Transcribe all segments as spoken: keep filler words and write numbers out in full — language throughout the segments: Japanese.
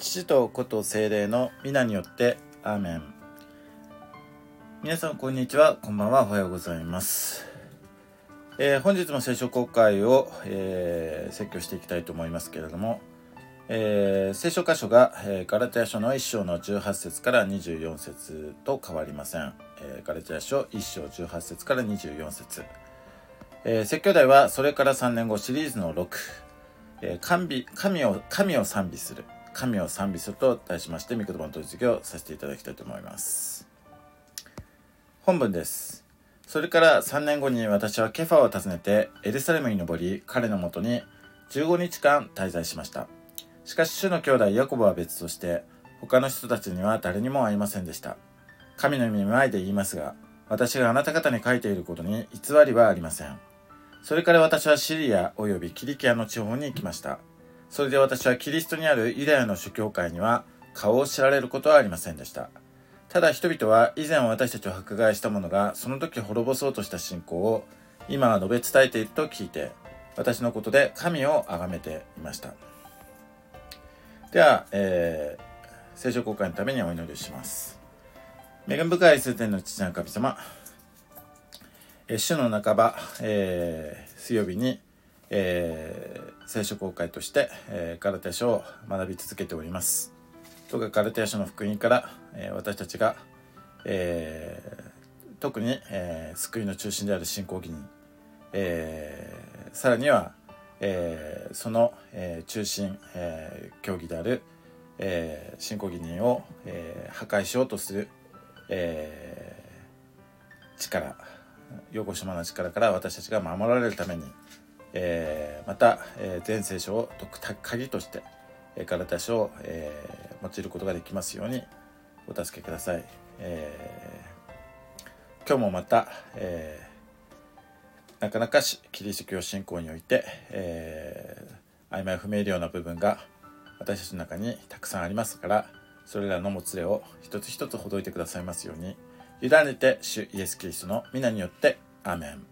父と子と聖霊の皆によってアーメン。皆さんこんにちは、こんばんは、おはようございます。えー、本日も聖書公開を、えー、説教していきたいと思いますけれども、えー、聖書箇所が、えー、ガラテヤ書のいっ章のじゅうはち節からにじゅうよん節と変わりません。えー、ガラテヤ書いっ章じゅうはち節からにじゅうよん節、えー、説教題はそれからさんねんごシリーズのろく、えー、神, 神, を神を賛美する神を賛美すると題しまして、御言葉の取り次ぎをさせていただきたいと思います。本文です。それからさんねんごに私はケファを訪ねてエルサレムに登り、彼のもとにじゅうごにちかん滞在しました。しかし主の兄弟ヤコブは別として他の人たちには誰にも会いませんでした。神の御前で言いますが、私があなた方に書いていることに偽りはありません。それから私はシリアおよびキリキアの地方に行きました。それで私はキリストにあるユダヤの諸教会には顔を知られることはありませんでした。ただ人々は以前私たちを迫害した者がその時滅ぼそうとした信仰を今は述べ伝えていると聞いて、私のことで神を崇めていました。では、えー、聖書公開のためにお祈りします。恵み深い聖天の父なる神様、えー、週の半ば、えー、水曜日にえー、聖書公開として、えー、ガラテヤ書を学び続けております。どうかガラテヤ書の福音から、えー、私たちが、えー、特に、えー、救いの中心である信仰義人、えー、さらには、えー、その、えー、中心、えー、教義である、えー、信仰義人を、えー、破壊しようとする、えー、力、よこしまな力から私たちが守られるために、えー、また、えー、全聖書を解く鍵として、えー、ガラテヤ書を、えー、用いることができますようにお助けください。えー、今日もまた、えー、なかなかキリスト教信仰において、えー、曖昧不明瞭な部分が私たちの中にたくさんありますから、それらのもつれを一つ一つほどいてくださいますように委ねて主イエスキリストの皆によってアーメン。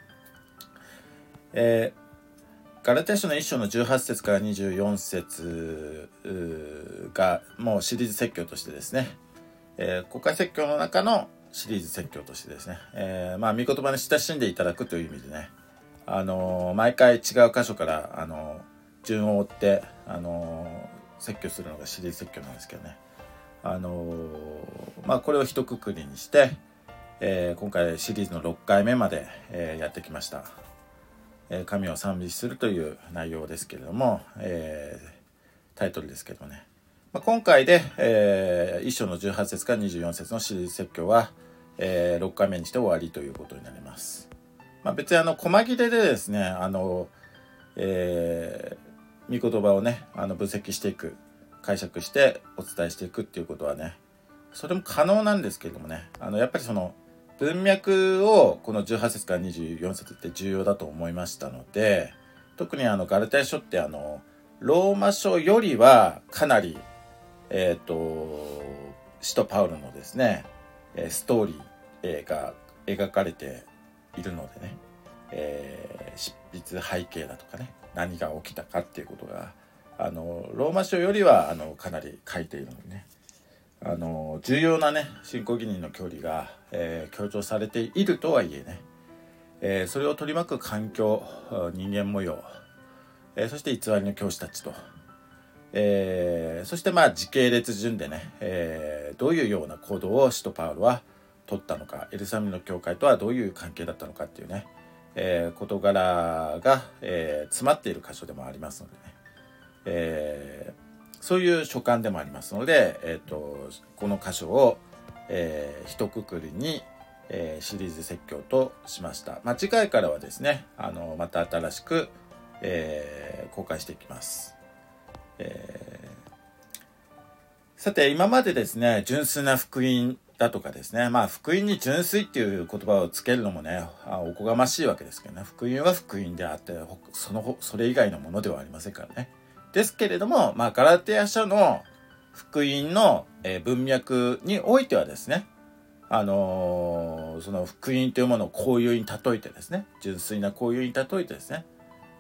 えー、ガラテヤ書のいっ章のじゅうはち節からにじゅうよん節がもうシリーズ説教としてですね、えー、公開説教の中のシリーズ説教としてですね、えー、まあ御言葉に親しんでいただくという意味でね、あのー、毎回違う箇所から、あのー、順を追って、あのー、説教するのがシリーズ説教なんですけどね、あのー、まあこれを一括りにして、えー、今回シリーズのろっかいめまで、えー、やってきました。神を賛美するという内容ですけれども、えー、タイトルですけどもね、まあ、今回で、えー、いっ章のじゅうはち節からにじゅうよん節のシリーズ説教は、えー、ろっかいめにして終わりということになります。まあ、別にあの細切れでですね、あの、えー、御言葉をね、あの分析していく、解釈してお伝えしていくっていうことはね、それも可能なんですけれどもね、あのやっぱりその文脈をこのじゅうはち節からにじゅうよん節って重要だと思いましたので、特にあのガラテヤ書ってあのローマ書よりはかなりえっと使徒パウロのですねストーリーが描かれているのでね、えー、執筆背景だとかね、何が起きたかっていうことがあのローマ書よりはあのかなり書いているのでね、あの重要なね信仰義人の教理が、えー、強調されているとはいえね、えー、それを取り巻く環境、人間模様、えー、そして偽りの教師たちと、えー、そしてまあ時系列順でね、えー、どういうような行動を使徒パウロは取ったのか、エルサレムの教会とはどういう関係だったのかっていうね、えー、事柄が、えー、詰まっている箇所でもありますのでね、えーそういう書簡でもありますので、えー、とこの箇所を、えー、一括りに、えー、シリーズ説教としました。まあ、次回からはですね、あのまた新しく、えー、公開していきます。えー、さて今までですね、純粋な福音だとかですね、まあ福音に純粋っていう言葉をつけるのもね、おこがましいわけですけどね、福音は福音であってそのそれ以外のものではありませんからね。ですけれども、まあ、ガラテヤ書の福音の、えー、文脈においてはですね、あのー、その福音というものを交友に例えてですね、純粋な交友に例えてですね、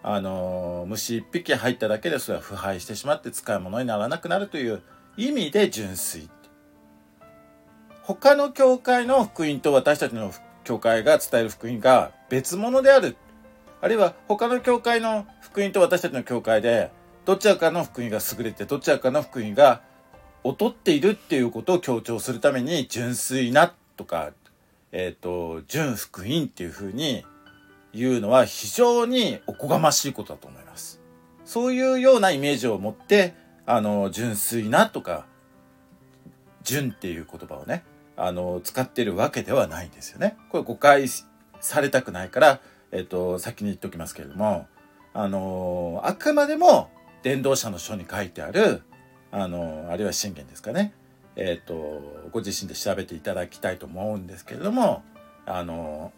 あの虫一匹入っただけでそれは腐敗してしまって使い物にならなくなるという意味で純粋。他の教会の福音と私たちの教会が伝える福音が別物である。あるいは他の教会の福音と私たちの教会でどちらかの福音が優れてどちらかの福音が劣っているっていうことを強調するために純粋なとか、えっと、純福音っていうふうに言うのは非常におこがましいことだと思います。そういうようなイメージを持って、あの、純粋なとか、純っていう言葉をね、あの、使っているわけではないんですよね。これ誤解されたくないから、えっと、先に言っておきますけれども、あの、あくまでも伝道者の書に書いてある、あの、あるいは箴言ですかね。えっと、ご自身で調べていただきたいと思うんですけれども、あの、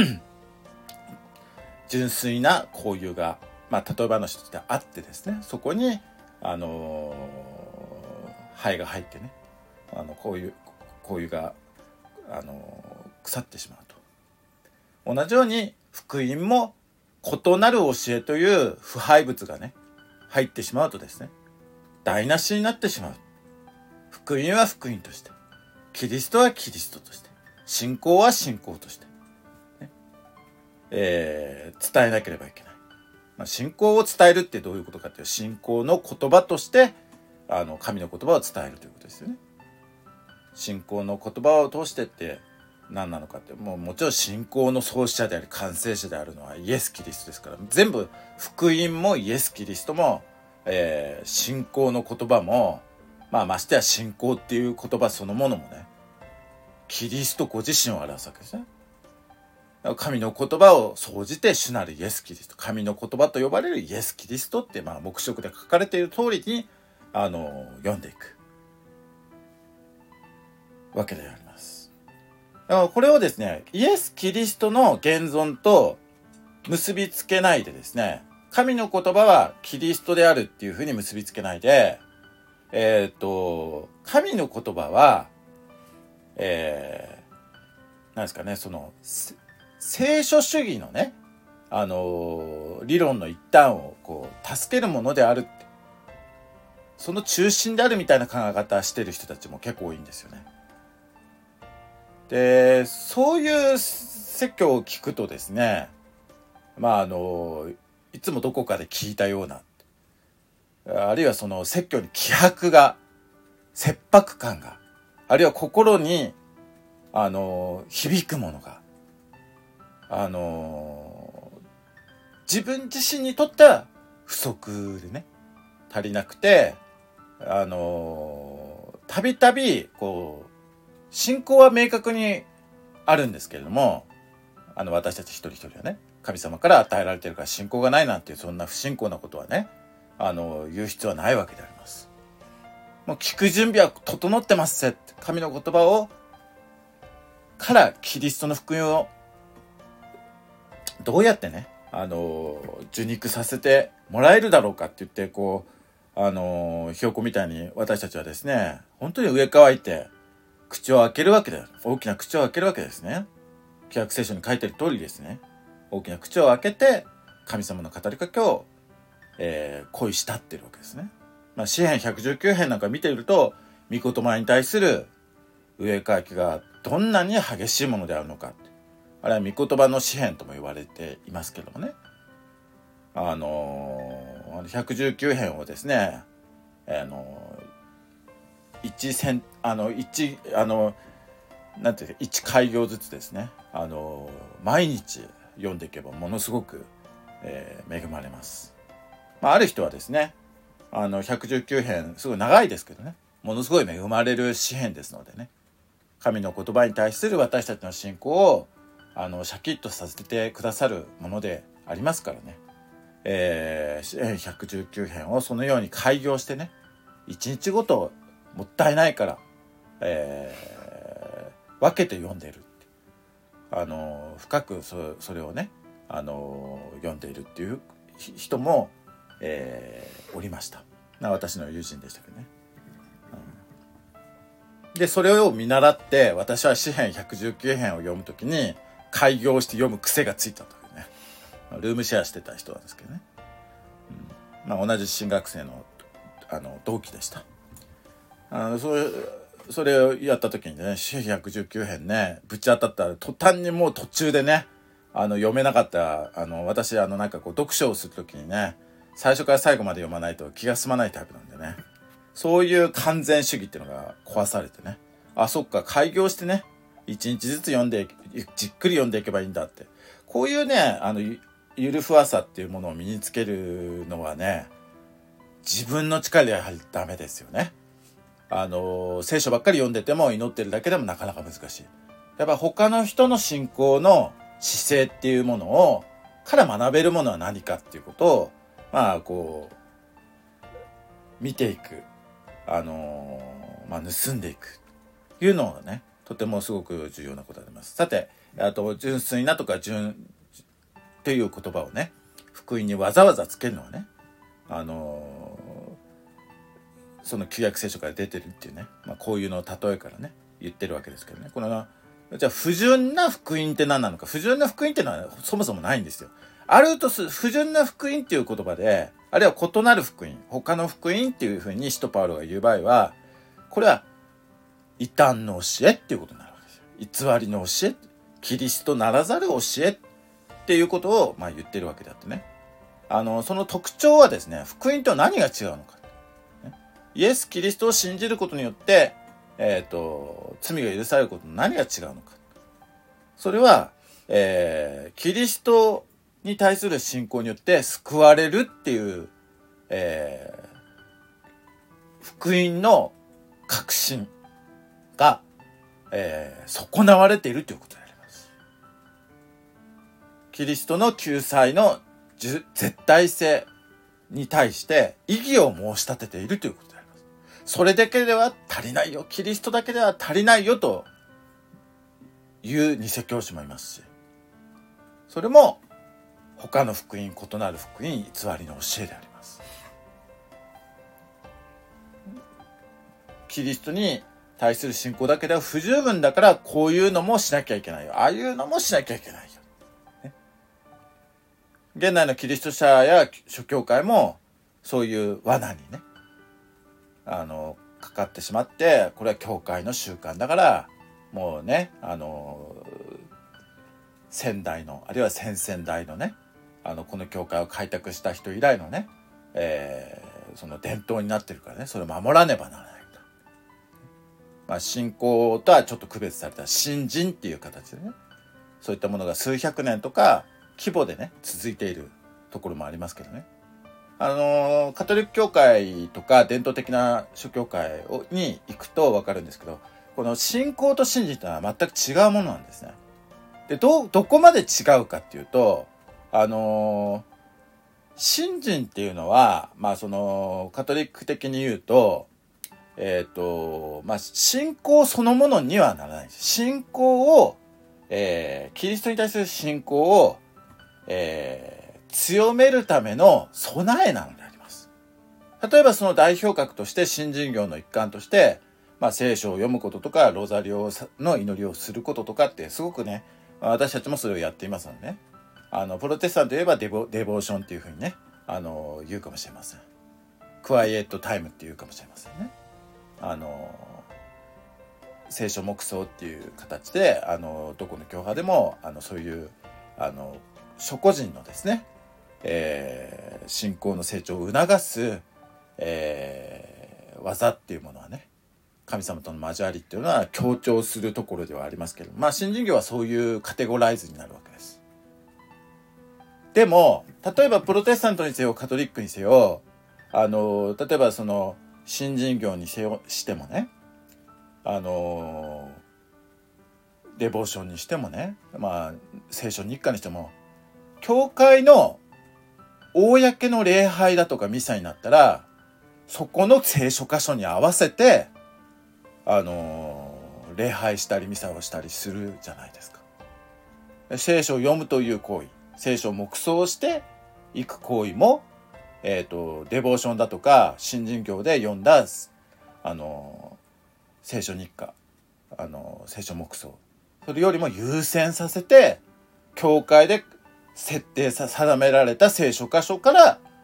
純粋な交友が、まあ、例え話としてあってですね、そこに、あの、灰が入ってね、あの、こういう、交友が、あの、腐ってしまうと。同じように、福音も異なる教えという腐敗物がね、入ってしまうとですね、台無しになってしまう。福音は福音として、キリストはキリストとして、信仰は信仰として、ねえー、伝えなければいけない。まあ、信仰を伝えるってどういうことかというと、信仰の言葉としてあの神の言葉を伝えるということですよね。信仰の言葉を通してって何なのかって、もうもちろん信仰の創始者であり完成者であるのはイエス・キリストですから、全部福音もイエス・キリストも、えー、信仰の言葉も、まあましてや信仰っていう言葉そのものもね、キリストご自身を表すわけですね。神の言葉を総じて主なるイエス・キリスト、神の言葉と呼ばれるイエス・キリストって、まあ黙示録で書かれている通りにあの読んでいくわけであります。だからこれをですね、イエス・キリストの現存と結びつけないでですね、神の言葉はキリストであるっていうふうに結びつけないで、えっと、神の言葉は、えー、なんですかね、その、聖書主義のね、あのー、理論の一端をこう、助けるものであるって、その中心であるみたいな考え方してる人たちも結構多いんですよね。で、そういう説教を聞くとですね、まああのー、いつもどこかで聞いたような、あるいはその説教に気迫が、切迫感が、あるいは心に、あの、響くものが、あの、自分自身にとっては不足でね、足りなくて、あの、たびたび、こう、信仰は明確にあるんですけれども、あの、私たち一人一人はね、神様から与えられているから信仰がないなんていう、そんな不信仰なことはね、あの、言う必要はないわけであります。もう聞く準備は整ってますって、神の言葉を、からキリストの福音を、どうやってね、あの、受肉させてもらえるだろうかって言って、こう、あの、ひよこみたいに私たちはですね、本当に上乾いて、口を開けるわけだよ。大きな口を開けるわけですね。旧約聖書に書いてる通りですね。大きな口を開けて、神様の語りかけを、えー、恋したってるわけですね。まあ、詩編ひゃくじゅうきゅう編なんか見ていると、御言葉に対する植え替えがどんなに激しいものであるのかって、あれは御言葉の詩編とも言われていますけどもね、あのー、ひゃくじゅうきゅう編をですね、あのー、一戦あの一あのなんていうか一開業ずつですね、あのー、毎日読んでいけばものすごく、えー、恵まれます。まあ、ある人はですね、あのひゃくじゅうきゅう編すごい長いですけどね、ものすごい恵まれる詩編ですのでね、神の言葉に対する私たちの信仰をあのシャキッとさせてくださるものでありますからね、えー、ひゃくじゅうきゅう編をそのように開業してね、一日ごともったいないから、えー、分けて読んでいるって、あの深く そ, それをね、あの読んでいるっていう人も、えー、おりました。私の友人でしたけどね、うん、でそれを見習って私は詩編ひゃくじゅうきゅう編を読むときに開業して読む癖がついたというね、ルームシェアしてた人なんですけどね、 まあ、同じ進学生の、あの同期でした。あのそれそれをやった時にね、詩ひゃくじゅうきゅう編ね、ぶち当たったら途端にもう途中でね、あの読めなかった。あの私あのなんかこう読書をする時にね、最初から最後まで読まないと気が済まないタイプなんでね、そういう完全主義っていうのが壊されてね、あ、そっか、開業してね、一日ずつ読んでじっくり読んでいけばいいんだって、こういうね、あのゆゆるふわさっていうものを身につけるのはね、自分の力でやはりダメですよね。あの聖書ばっかり読んでても、祈ってるだけでもなかなか難しい。やっぱ他の人の信仰の姿勢っていうものをから学べるものは何かっていうことを、まあこう見ていく、あのまあ盗んでいくというのがね、とてもすごく重要なことであります。さて、あと純粋なとか純という言葉をね、福音にわざわざつけるのはね、あのその旧約聖書から出てるっていうね、まあ、こういうのを例えからね言ってるわけですけどね。このじゃあ不純な福音って何なのか。不純な福音っていうのはそもそもないんですよ。あるとす不純な福音っていう言葉で、あるいは異なる福音、他の福音っていうふうに使徒パウロが言う場合は、これは異端の教えっていうことになるわけですよ。偽りの教え、キリストならざる教えっていうことをまあ言ってるわけであってね。あのその特徴はですね、福音と何が違うのか。イエス・キリストを信じることによって、えーと、罪が許されることの何が違うのか。それは、えー、キリストに対する信仰によって救われるっていう、えー、福音の確信が、えー、損なわれているということであります。キリストの救済の絶対性に対して異議を申し立てているということであります。それだけでは足りないよ、キリストだけでは足りないよという偽教師もいますし、それも他の福音、異なる福音、偽りの教えであります。キリストに対する信仰だけでは不十分だから、こういうのもしなきゃいけないよ、ああいうのもしなきゃいけないよ、ね、現代のキリスト者や諸教会もそういう罠にね、あのかかってしまって、これは教会の習慣だからもうね、あの先代の、あるいは先々代のね、あのこの教会を開拓した人以来のね、えー、その伝統になってるからね、それを守らねばならないと。まあ信仰とはちょっと区別された信心っていう形でね、そういったものが数百年とか規模でね続いているところもありますけどね。あのカトリック教会とか伝統的な諸教会に行くと分かるんですけど、この信仰と信心というのは全く違うものなんですね。で、どどこまで違うかっていうと、あの信心っていうのは、まあそのカトリック的に言うと、えっとまあ信仰そのものにはならないです。信仰を、えー、キリストに対する信仰を、えー強めるための備えなのであります。例えばその代表格として信心業の一環として、まあ、聖書を読むこととかロザリオの祈りをすることとかってすごくね、私たちもそれをやっていますのでね、あのプロテスタントといえばデボ、デボーションっていうふうにね、あの言うかもしれません。クワイエットタイムっていうかもしれませんね。あの聖書黙想っていう形で、あのどこの教派でもあのそういうあの諸個人のですね、えー、信仰の成長を促す、えー、技っていうものはね、神様との交わりっていうのは強調するところではありますけど、まあ信心業はそういうカテゴライズになるわけです。でも例えばプロテスタントにせよカトリックにせよ、あの例えばその信心業にせよしてもね、あのデボーションにしてもね、まあ聖書日課にしても、教会の公の礼拝だとかミサになったら、そこの聖書箇所に合わせてあのー、礼拝したりミサをしたりするじゃないですか。聖書を読むという行為、聖書を黙想していく行為も、えっとデボーションだとか信心教で読んだあのー、聖書日課、あのー、聖書黙想、それよりも優先させて教会で設定さ定められた聖書箇所から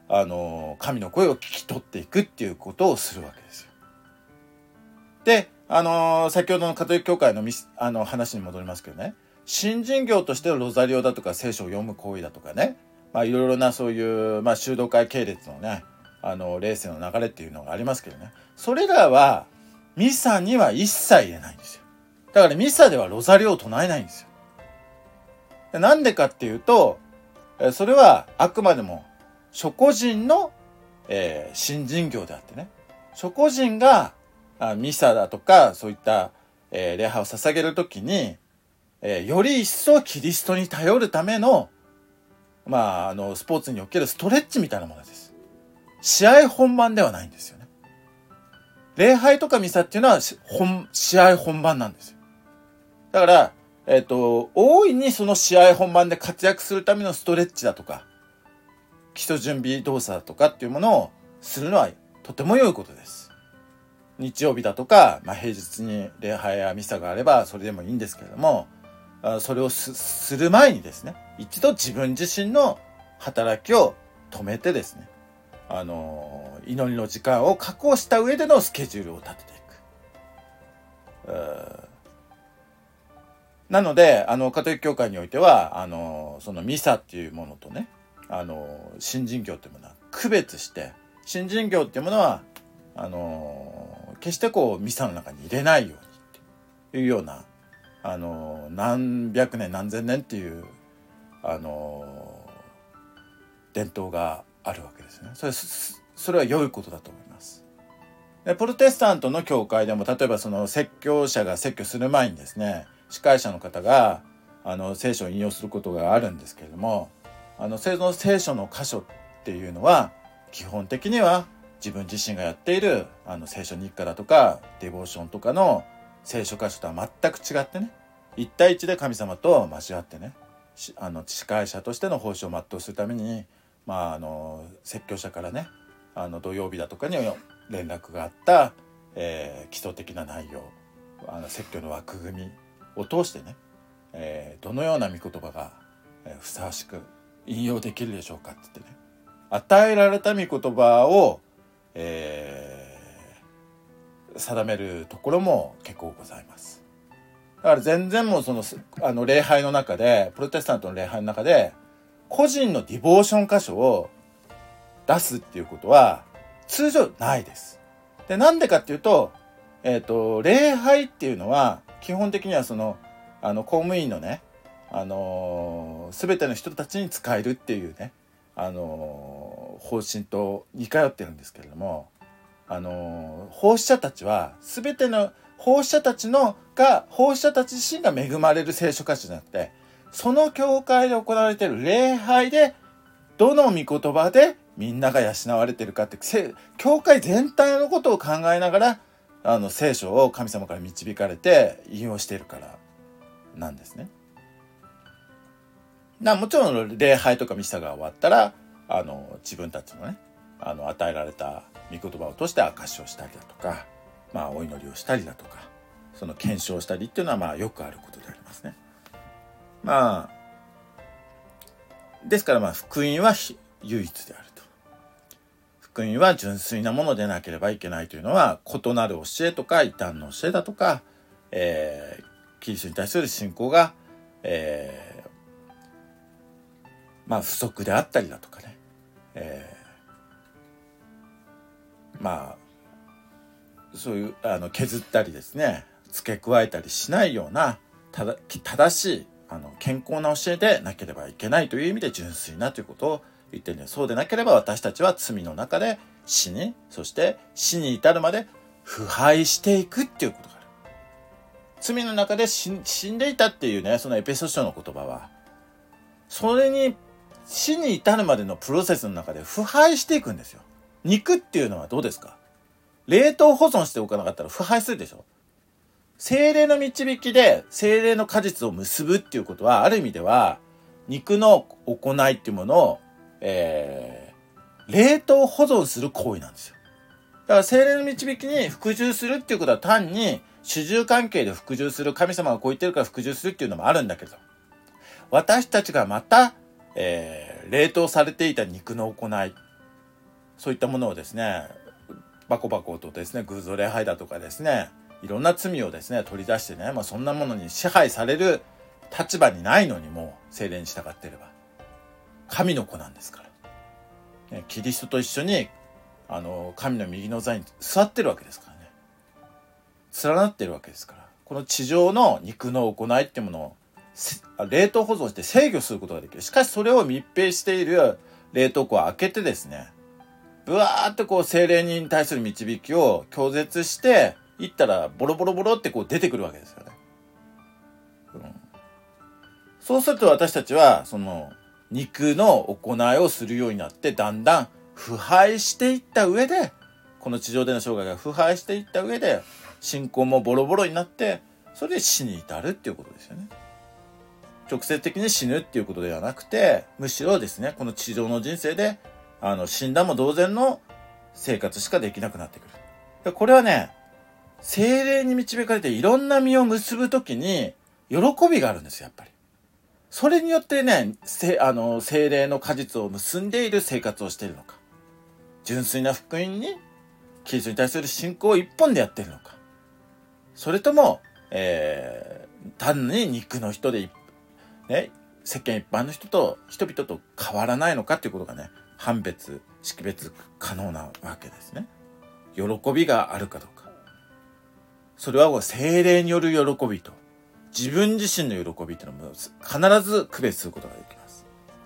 あの神の声を聞き取っていくっていうことをするわけですよ。で、あの先ほどのカトリック教会のミスあの話に戻りますけどね、信心業としてのロザリオだとか聖書を読む行為だとかね、まあいろいろなそういう、まあ、修道会系列のね、あの霊世の流れっていうのがありますけどね、それらはミサには一切入れないんですよ。だからミサではロザリオを唱えないんですよ。なんでかっていうと、それはあくまでも諸個人の、えー、信心業であってね、諸個人があミサだとかそういった、えー、礼拝を捧げるときに、えー、より一層キリストに頼るための、まあ、あのスポーツにおけるストレッチみたいなものです。試合本番ではないんですよね。礼拝とかミサっていうのは本試合本番なんですよ。だから、えっと、大いにその試合本番で活躍するためのストレッチだとか、基礎準備動作だとかっていうものをするのはとても良いことです。日曜日だとか、まあ、平日に礼拝やミサがあればそれでもいいんですけれども、それを す, する前にですね、一度自分自身の働きを止めてですね、あの祈りの時間を確保した上でのスケジュールを立てていく。なので、あのカトリック教会においては、あのそのミサっていうものとね、あの信心業っていうものは区別して、信心業っていうものはあの決してこうミサの中に入れないようにっていうような、あの何百年何千年っていうあの伝統があるわけですね。それそれは良いことだと思います。でプロテスタントの教会でも、例えばその説教者が説教する前にですね、司会者の方があの聖書を引用することがあるんですけれども、あのその聖書の箇所っていうのは基本的には自分自身がやっているあの聖書日課だとかデボーションとかの聖書箇所とは全く違ってね、一対一で神様と交わってね、あの司会者としての奉仕を全うするために、まあ、あの説教者からね、あの土曜日だとかに連絡があった、えー、基礎的な内容、あの説教の枠組みを通してね、えー、どのような御言葉が、えー、ふさわしく引用できるでしょうかって言ってね、与えられた御言葉を、えー、定めるところも結構ございます。だから全然もうそのあの礼拝の中で、プロテスタントの礼拝の中で個人のディボーション箇所を出すっていうことは通常ないです。で、なんでかっていうと、えっと礼拝っていうのは基本的にはそのあの公務員のね、あのー、全ての人たちに使えるっていうね、あのー、方針と似通ってるんですけれども、あのー、奉仕者たちは全ての奉仕者たちのが奉仕者たち自身が恵まれる聖書箇所じゃなくて、その教会で行われている礼拝でどの御言葉でみんなが養われているかって、教会全体のことを考えながらあの聖書を神様から導かれて引用しているからなんですね。なもちろん礼拝とかミサが終わったら、あの自分たちのね、あの与えられた御言葉を通して証しをしたりだとか、まあお祈りをしたりだとか、その検証したりっていうのはまあよくあることでありますね。まあですからまあ福音は唯一であると。福音は純粋なものでなければいけないというのは、異なる教えとか異端の教えだとか、えー、キリストに対する信仰が、えー、まあ不足であったりだとかね、えー、まあそういうあの削ったりですね、付け加えたりしないようなただ正しいあの健康な教えでなければいけないという意味で純粋なということを言ってるんで、そうでなければ私たちは罪の中で死に、そして死に至るまで腐敗していくっていうことがある。罪の中で死んでいたっていうね、そのエペソ書の言葉は、それに死に至るまでのプロセスの中で腐敗していくんですよ。肉っていうのはどうですか？冷凍保存しておかなかったら腐敗するでしょ。聖霊の導きで聖霊の果実を結ぶっていうことは、ある意味では肉の行いっていうものを、えー、冷凍保存する行為なんですよ。だから聖霊の導きに服従するっていうことは、単に主従関係で服従する、神様がこう言ってるから服従するっていうのもあるんだけど、私たちがまた、えー、冷凍されていた肉の行い、 そういったものをですねバコバコとですね偶像礼拝だとかですねいろんな罪をですね取り出してね、まあ、そんなものに支配される立場にないのにもう聖霊に従っていれば神の子なんですから、ね、キリストと一緒にあの神の右の座に座ってるわけですからね、連なってるわけですから、この地上の肉の行いっていうものを冷凍保存して制御することができる。しかしそれを密閉している冷凍庫を開けてですね、ブワーってこう聖霊に対する導きを拒絶していったらボロボロボロってこう出てくるわけですよね、うん、そうすると私たちはその肉の行いをするようになってだんだん腐敗していった上で、この地上での生涯が腐敗していった上で信仰もボロボロになって、それで死に至るっていうことですよね。直接的に死ぬっていうことではなくて、むしろですねこの地上の人生であの死んだも同然の生活しかできなくなってくる。これはね聖霊に導かれていろんな実を結ぶときに喜びがあるんですよ、やっぱり。それによってねせあの聖霊の果実を結んでいる生活をしているのか、純粋な福音にキリストに対する信仰を一本でやっているのか、それとも、えー、単に肉の人で、ね、世間一般の人と人々と変わらないのかっていうことがね判別識別可能なわけですね。喜びがあるかどうか、それは聖霊による喜びと自分自身の喜びっていうのも必ず区別することができます。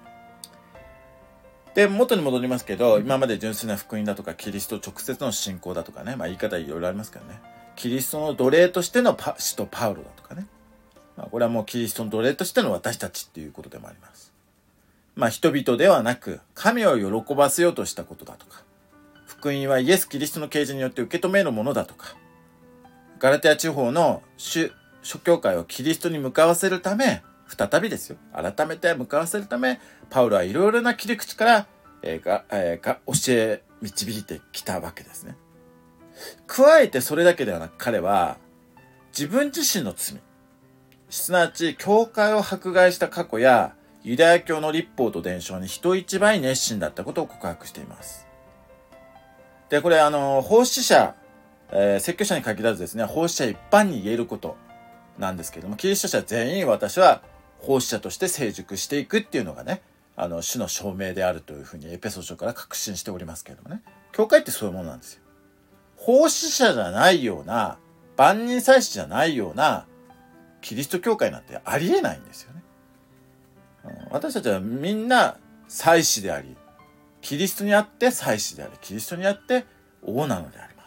で元に戻りますけど、今まで純粋な福音だとかキリスト直接の信仰だとかね、まあ言い方いろいろありますけどね、キリストの奴隷としてのパ使徒パウロだとかね、まあ、これはもうキリストの奴隷としての私たちっていうことでもあります。まあ人々ではなく神を喜ばせようとしたことだとか、福音はイエス・キリストの啓示によって受け止めるものだとか、ガラテヤ地方の主諸教会をキリストに向かわせるため、再びですよ、改めて向かわせるため、パウロはいろいろな切り口から、えーがえー、が教え導いてきたわけですね。加えてそれだけではなく、彼は自分自身の罪、すなわち教会を迫害した過去やユダヤ教の律法と伝承に人一倍熱心だったことを告白しています。でこれあの奉仕者、えー、説教者に限らずですね、奉仕者一般に言えることなんですけれども、キリスト者全員私は奉仕者として成熟していくっていうのがね、あの主の証明であるというふうにエペソ書から確信しておりますけれどもね、教会ってそういうものなんですよ。奉仕者じゃないような、万人祭司じゃないようなキリスト教会なんてありえないんですよね。私たちはみんな祭司であり、キリストにあって祭司であり、キリストにあって王なのであります。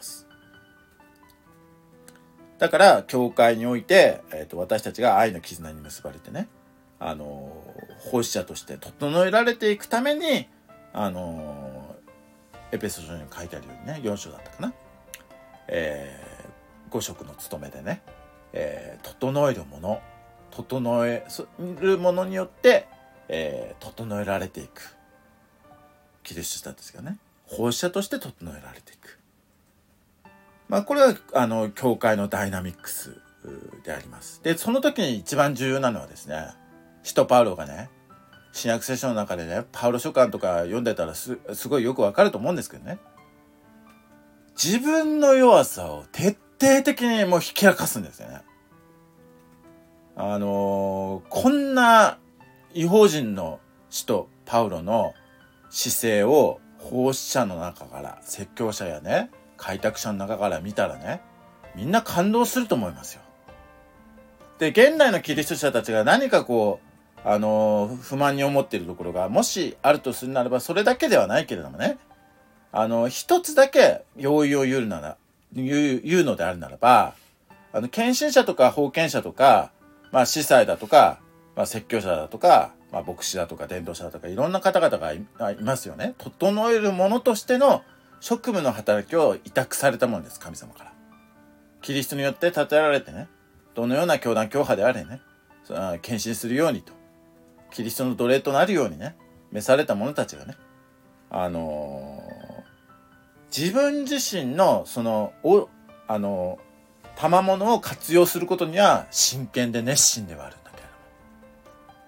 だから教会において、えーと、私たちが愛の絆に結ばれてね、あのー、奉仕者として整えられていくために、あのー、エペソ書に書いてあるようにね、よん章だったかな、えー、ご職の務めでね、えー、整えるもの、整えるものによって、えー、整えられていくキリスト者ですよね。奉仕者として整えられていく。まあこれはあの教会のダイナミックスであります。でその時に一番重要なのはですね、使徒パウロがね、新約聖書の中でね、パウロ書簡とか読んでたら す, すごいよくわかると思うんですけどね、自分の弱さを徹底的にもうひき明かすんですよね。あのー、こんな異邦人の使徒パウロの姿勢を奉仕者の中から、説教者やね、開拓者の中から見たらね、みんな感動すると思いますよ。で、現代のキリスト者たちが何かこう、あのー、不満に思っているところがもしあるとするならば、それだけではないけれどもね、あの、一つだけ容易を言うなら、言う、言うのであるならば、あの、献身者とか封建者とか、まあ、司祭だとか、まあ、説教者だとか、まあ、牧師だとか伝道者だとかいろんな方々が い, いますよね。整えるものとしての職務の働きを委託されたものです、神様から。キリストによって立てられてね、どのような教団教派であれね、献身するようにと、キリストの奴隷となるようにね、召された者たちがね、あのー、自分自身のそのおあのー、賜物を活用することには真剣で熱心ではあるんだけれども、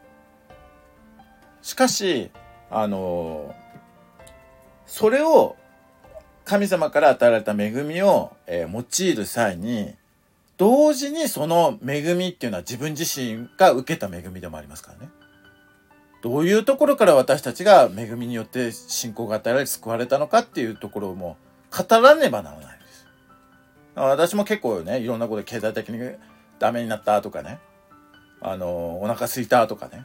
しかしあのー、それを神様から与えられた恵みを、えー、用いる際に、同時にその恵みっていうのは自分自身が受けた恵みでもありますからね。どういうところから私たちが恵みによって信仰が与えられ救われたのかっていうところも語らねばならないんです。私も結構ね、いろんなことで経済的にダメになったとかね、あのお腹空いたとかね、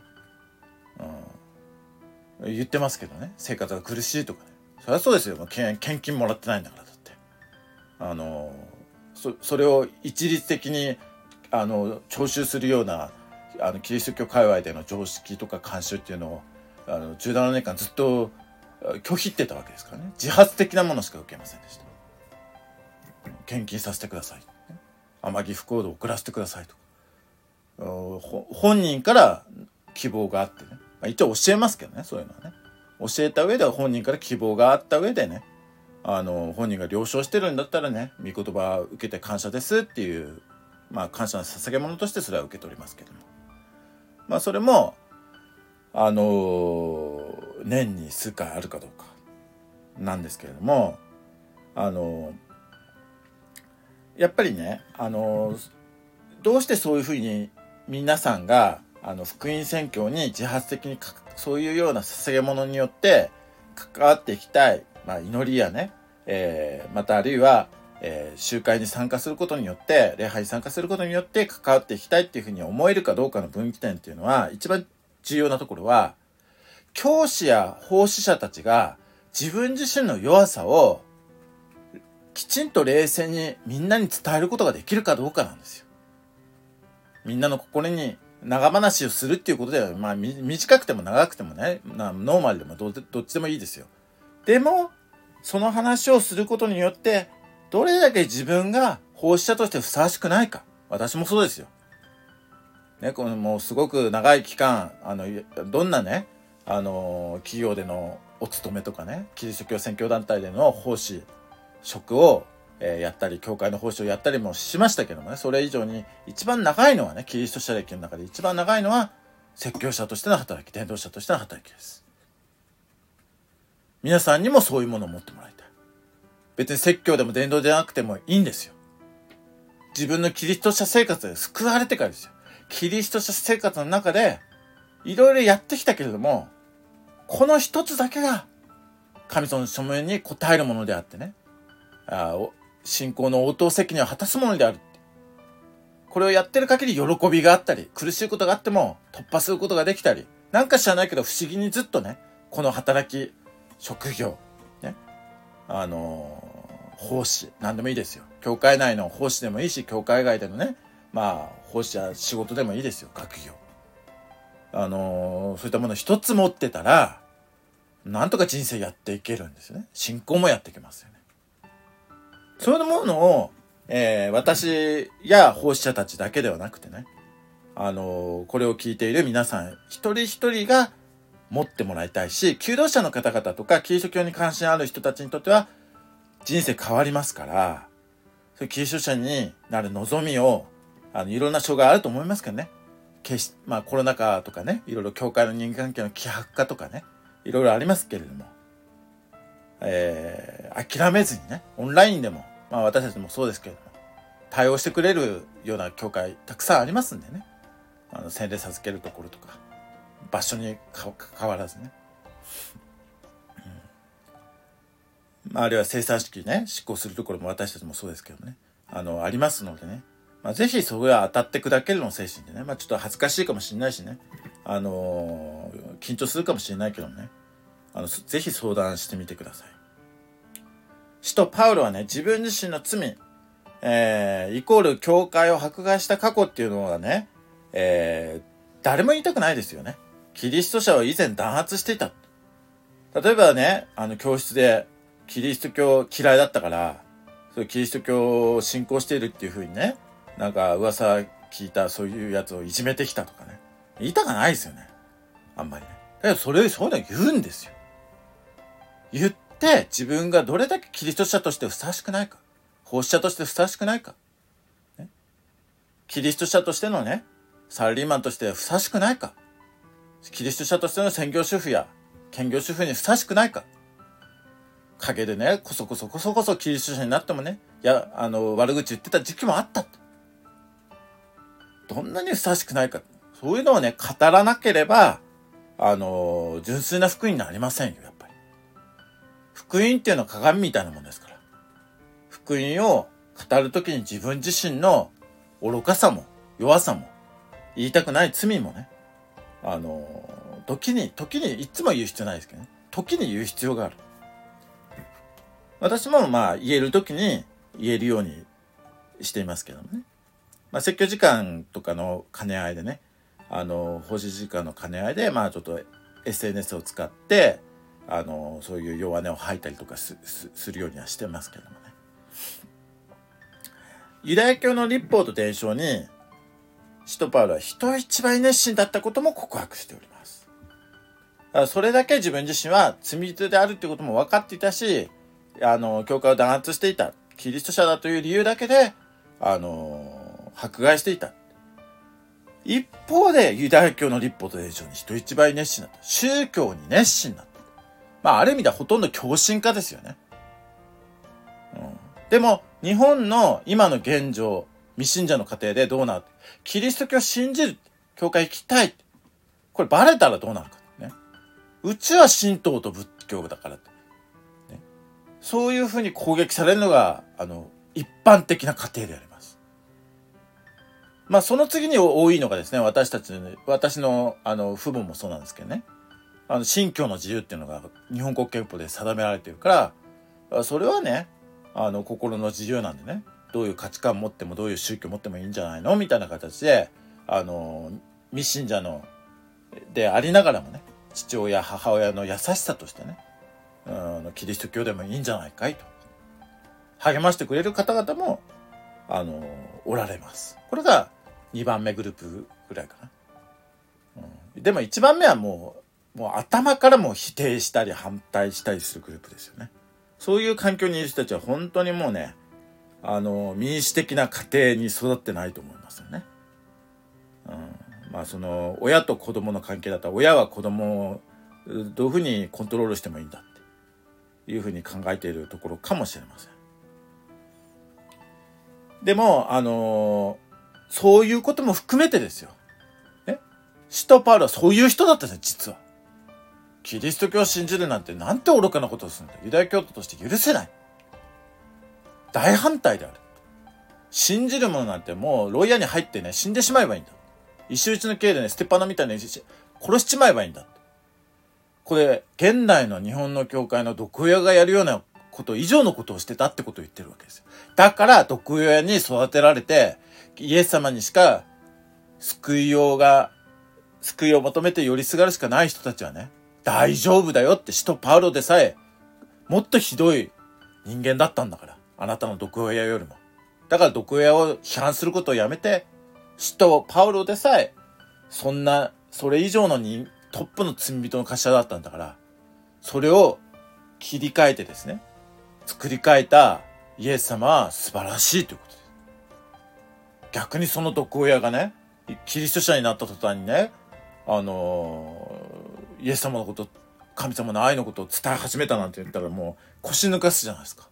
うん、言ってますけどね、生活が苦しいとかね。そりゃそうですよ。献金もらってないんだからだって。あのそ, それを一律的にあの徴収するようなあのキリスト教界隈での常識とか慣習っていうのをあのじゅうななねんかんずっと拒否ってたわけですからね。自発的なものしか受けませんでした。献金させてください、天城福を送らせてくださいとか、本人から希望があってね、まあ、一応教えますけどね、そういうのはね教えた上では本人から希望があった上でね、あの本人が了承してるんだったらね、御言葉を受けて感謝ですっていう、まあ感謝の捧げ物としてそれは受け取りますけども、まあそれもあの年に数回あるかどうかなんですけれども、あのやっぱりね、あのどうしてそういうふうに皆さんがあの福音宣教に自発的にそういうような捧げ物によって関わっていきたい、まあ、祈りやね、えー、またあるいは、えー、集会に参加することによって礼拝に参加することによって関わっていきたいっていうふうに思えるかどうかの分岐点っていうのは、一番重要なところは教師や奉仕者たちが自分自身の弱さをきちんと冷静にみんなに伝えることができるかどうかなんですよ。みんなの心に長話をするっていうことでは、まあ短くても長くてもね、ノーマルでも ど, どっちでもいいですよ。でもその話をすることによってどれだけ自分が奉仕者としてふさわしくないか、私もそうですよ。ね、このもうすごく長い期間、あのどんなね、あの企業でのお勤めとかね、キリスト教宣教団体での奉仕職をえー、やったり、教会の奉仕をやったりもしましたけどもね、それ以上に一番長いのはね、キリスト者歴の中で一番長いのは説教者としての働き、伝道者としての働きです。皆さんにもそういうものを持ってもらいたい。別に説教でも伝道でなくてもいいんですよ。自分のキリスト者生活で救われてからですよ。キリスト者生活の中でいろいろやってきたけれども、この一つだけが神様の書面に応えるものであってね、あ信仰の応答責任を果たすものである。これをやってる限り喜びがあったり、苦しいことがあっても突破することができたり、なんか知らないけど不思議にずっとね、この働き、職業、ね、あのー、奉仕、なんでもいいですよ。教会内の奉仕でもいいし、教会外でのね、まあ、奉仕や仕事でもいいですよ、学業。あのー、そういったもの一つ持ってたら、なんとか人生やっていけるんですよね。信仰もやっていけますよね。そういうものを、えー、私や奉仕者たちだけではなくてね、あのー、これを聞いている皆さん一人一人が持ってもらいたいし、求道者の方々とかキリスト教に関心ある人たちにとっては人生変わりますから、そういうキリスト者になる望みを、あのいろんな障害あると思いますけどね、決しまあコロナ禍とかね、いろいろ教会の人間関係の希薄化とかね、いろいろありますけれども、えー、諦めずにね、オンラインでも、まあ私たちもそうですけれども、対応してくれるような教会たくさんありますんでね、あの洗礼授けるところとか、場所に関わらずね、うん、あるいは生産式ね、執行するところも私たちもそうですけどね、あの、ありますのでね、まあ、ぜひそれは当たって砕けるの精神でね、まあちょっと恥ずかしいかもしれないしね、あのー、緊張するかもしれないけどね、あの、ぜひ相談してみてください。使徒パウロはね、自分自身の罪、えー、イコール教会を迫害した過去っていうのはね、えー、誰も言いたくないですよね。キリスト者は以前弾圧していた。例えばね、あの教室でキリスト教嫌いだったから、そういうキリスト教を信仰しているっていう風にね、なんか噂聞いたそういうやつをいじめてきたとかね、言いたくないですよね。あんまりね。だけどそれ、そういうの言うんですよ。言って自分がどれだけキリスト者としてふさわしくないか、奉仕者としてふさわしくないか、ね、キリスト者としてのね、サラリーマンとしてふさわしくないか、キリスト者としての専業主婦や兼業主婦にふさわしくないか、 陰でね、こそこそこそこそキリスト者になってもね、いや、あの、悪口言ってた時期もあった。どんなにふさわしくないか。そういうのをね、語らなければ、あの、純粋な福音になりませんよ、やっぱり。福音っていうのは鏡みたいなもんですから。福音を語るときに自分自身の愚かさも弱さも言いたくない罪もね、あの、時に、時にいつも言う必要ないですけどね。時に言う必要がある。私もまあ言える時に言えるようにしていますけどもね。まあ説教時間とかの兼ね合いでね、あの、奉仕時間の兼ね合いで、まあちょっと エスエヌエス を使って、あの、そういう弱音を吐いたりとか す, す, するようにはしてますけどもね。ユダヤ教の律法と伝承に、使徒パウロは人一倍熱心だったことも告白しております。だからそれだけ自分自身は罪人であるってことも分かっていたし、あの、教会を弾圧していた、キリスト者だという理由だけで、あの、迫害していた。一方で、ユダヤ教の律法と伝承に人一倍熱心だった。宗教に熱心だった。まあ、ある意味ではほとんど狂信家ですよね。うん、でも、日本の今の現状、未信者の家庭でどうなる？キリスト教を信じる。教会行きたい。これバレたらどうなるか。ね。うちは神道と仏教だからって。ね。そういうふうに攻撃されるのが、あの、一般的な家庭であります。まあ、その次に多いのがですね、私たち、私の、あの、父母もそうなんですけどね。あの、信教の自由っていうのが日本国憲法で定められているから、それはね、あの、心の自由なんでね。どういう価値観持ってもどういう宗教持ってもいいんじゃないのみたいな形で、あの、未信者の、でありながらもね、父親、母親の優しさとしてね、うん、キリスト教でもいいんじゃないかいと、励ましてくれる方々も、あの、おられます。これがにばんめグループぐらいかな。うん、でもいちばんめはもう、もう頭からも否定したり反対したりするグループですよね。そういう環境にいる人たちは本当にもうね、あの、民主的な家庭に育ってないと思いますよね。うん、まあその、親と子供の関係だったら、親は子供をどういうふうにコントロールしてもいいんだっていうふうに考えているところかもしれません。でも、あの、そういうことも含めてですよ。ね。使徒パウロはそういう人だったんですよ、実は。キリスト教を信じるなんてなんて愚かなことをするんだ。ユダヤ教徒として許せない。大反対である。信じるものなんてもう牢屋に入ってね、死んでしまえばいいんだ。石打ちの刑でね、ステパノみたいに殺しちまえばいいんだ。これ、現代の日本の教会の毒親がやるようなこと以上のことをしてたってことを言ってるわけですよ。だから、毒親に育てられて、イエス様にしか救いようが、救いを求めて寄りすがるしかない人たちはね、大丈夫だよって使徒パウロでさえ、もっとひどい人間だったんだから。あなたの毒親よりも。だから毒親を批判することをやめて、使徒パウロでさえ、そんな、それ以上のにトップの罪人の頭だったんだから、それを切り替えてですね、作り変えたイエス様は素晴らしいということです。逆にその毒親がね、キリスト者になった途端にね、あのー、イエス様のこと、神様の愛のことを伝え始めたなんて言ったらもう腰抜かすじゃないですか。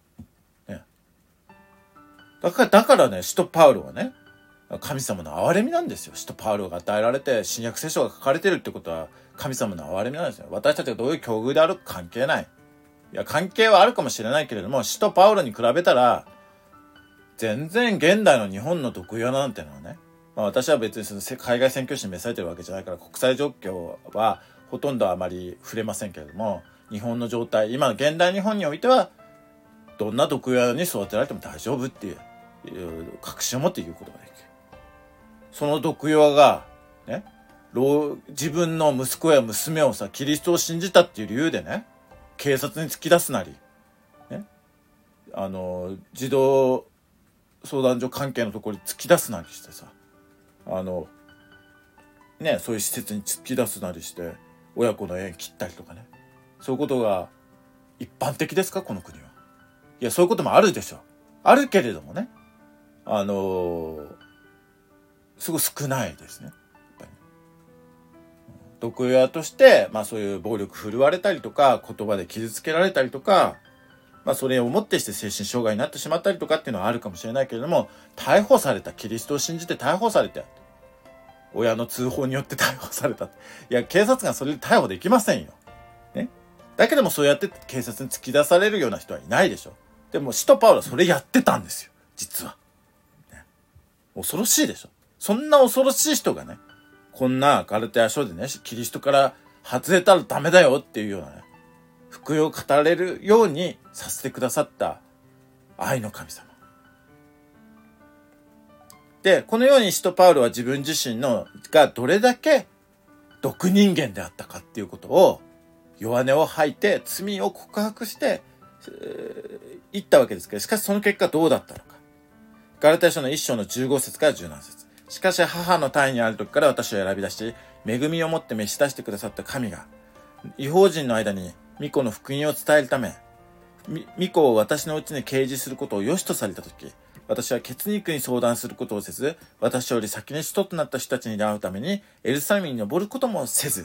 だから、だからね、使徒パウロはね、神様の憐れみなんですよ。使徒パウロが与えられて、新約聖書が書かれてるってことは、神様の憐れみなんですよ。私たちがどういう境遇であるか関係ない。いや、関係はあるかもしれないけれども、使徒パウロに比べたら、全然現代の日本の毒親なんてのはね、まあ私は別にその海外宣教師に召されてるわけじゃないから、国際状況はほとんどあまり触れませんけれども、日本の状態、今の現代日本においては、どんな毒親に育てられても大丈夫っていう、確信を持って言うことができる。その毒親がね、自分の息子や娘をさ、キリストを信じたっていう理由でね、警察に突き出すなり、ね、あの児童相談所関係のところに突き出すなりしてさ、あのね、そういう施設に突き出すなりして親子の縁切ったりとかね、そういうことが一般的ですか、この国は。いや、そういうこともあるでしょ。あるけれどもね、あのー、すごい少ないですね。やっぱりね。毒親として、まあそういう暴力振るわれたりとか、言葉で傷つけられたりとか、 まあそれをもってして精神障害になってしまったりとかっていうのはあるかもしれないけれども、逮捕された、キリストを信じて逮捕されて、親の通報によって逮捕された。いや、警察官それで逮捕できませんよ。ね。だけどもそうやって警察に突き出されるような人はいないでしょ。でも使徒パウロはそれやってたんですよ。実は。ね、恐ろしいでしょ。そんな恐ろしい人がね、こんなガラテヤ書でね、キリストから外れたらダメだよっていうようなね、福音を語れるようにさせてくださった愛の神様。で、このように使徒パウロは自分自身のがどれだけ毒人間であったかっていうことを弱音を吐いて罪を告白して、えー、言ったわけですけど、しかしその結果どうだったのか。ガラテヤ書の一章のじゅうご節からじゅうなな節。しかし母の胎にある時から私を選び出し、恵みをもって召し出してくださった神が、異邦人の間に御子の福音を伝えるため、御子を私のうちに掲示することを良しとされた時、私は血肉に相談することをせず、私より先に使徒となった人たちに会うためにエルサレムに登ることもせず、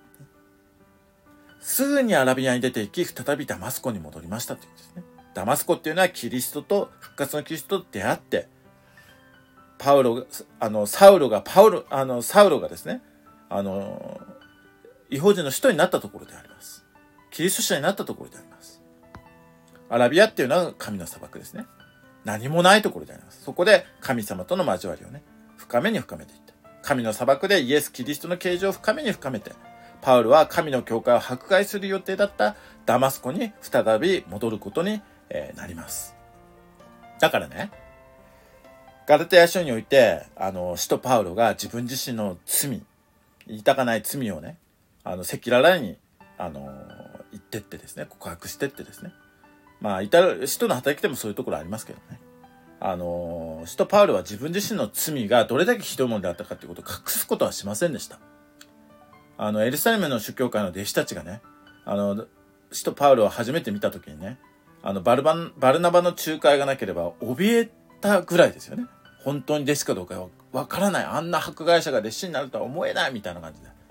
すぐにアラビアに出て行き、再びダマスコに戻りましたということですね。ダマスコっていうのはキリストと、復活のキリストと出会って、パウロが、あの、サウロが、パウロ、あの、サウロがですね、あの、異邦人の使徒になったところであります。キリスト者になったところであります。アラビアっていうのは神の砂漠ですね。何もないところであります。そこで神様との交わりをね、深めに深めていった。神の砂漠でイエス・キリストの啓示を深めに深めて、パウロは神の教会を迫害する予定だったダマスコに再び戻ることになります。だからね、ガラテヤ書において、あの、使徒パウロが自分自身の罪、言いたかない罪をね、あの、赤裸々に、あの、言ってってですね、告白してってですね。まあ、至る、使徒の働きでもそういうところありますけどね。あの、使徒パウロは自分自身の罪がどれだけひどいものであったかということを隠すことはしませんでした。あの、エルサレムの主教会の弟子たちがね、あの、使徒パウロを初めて見たときにね、あの、バルバン、バルナバの仲介がなければ怯えたぐらいですよね。本当に弟子かどうかわからない。あんな迫害者が弟子になるとは思えないみたいな感じで。だ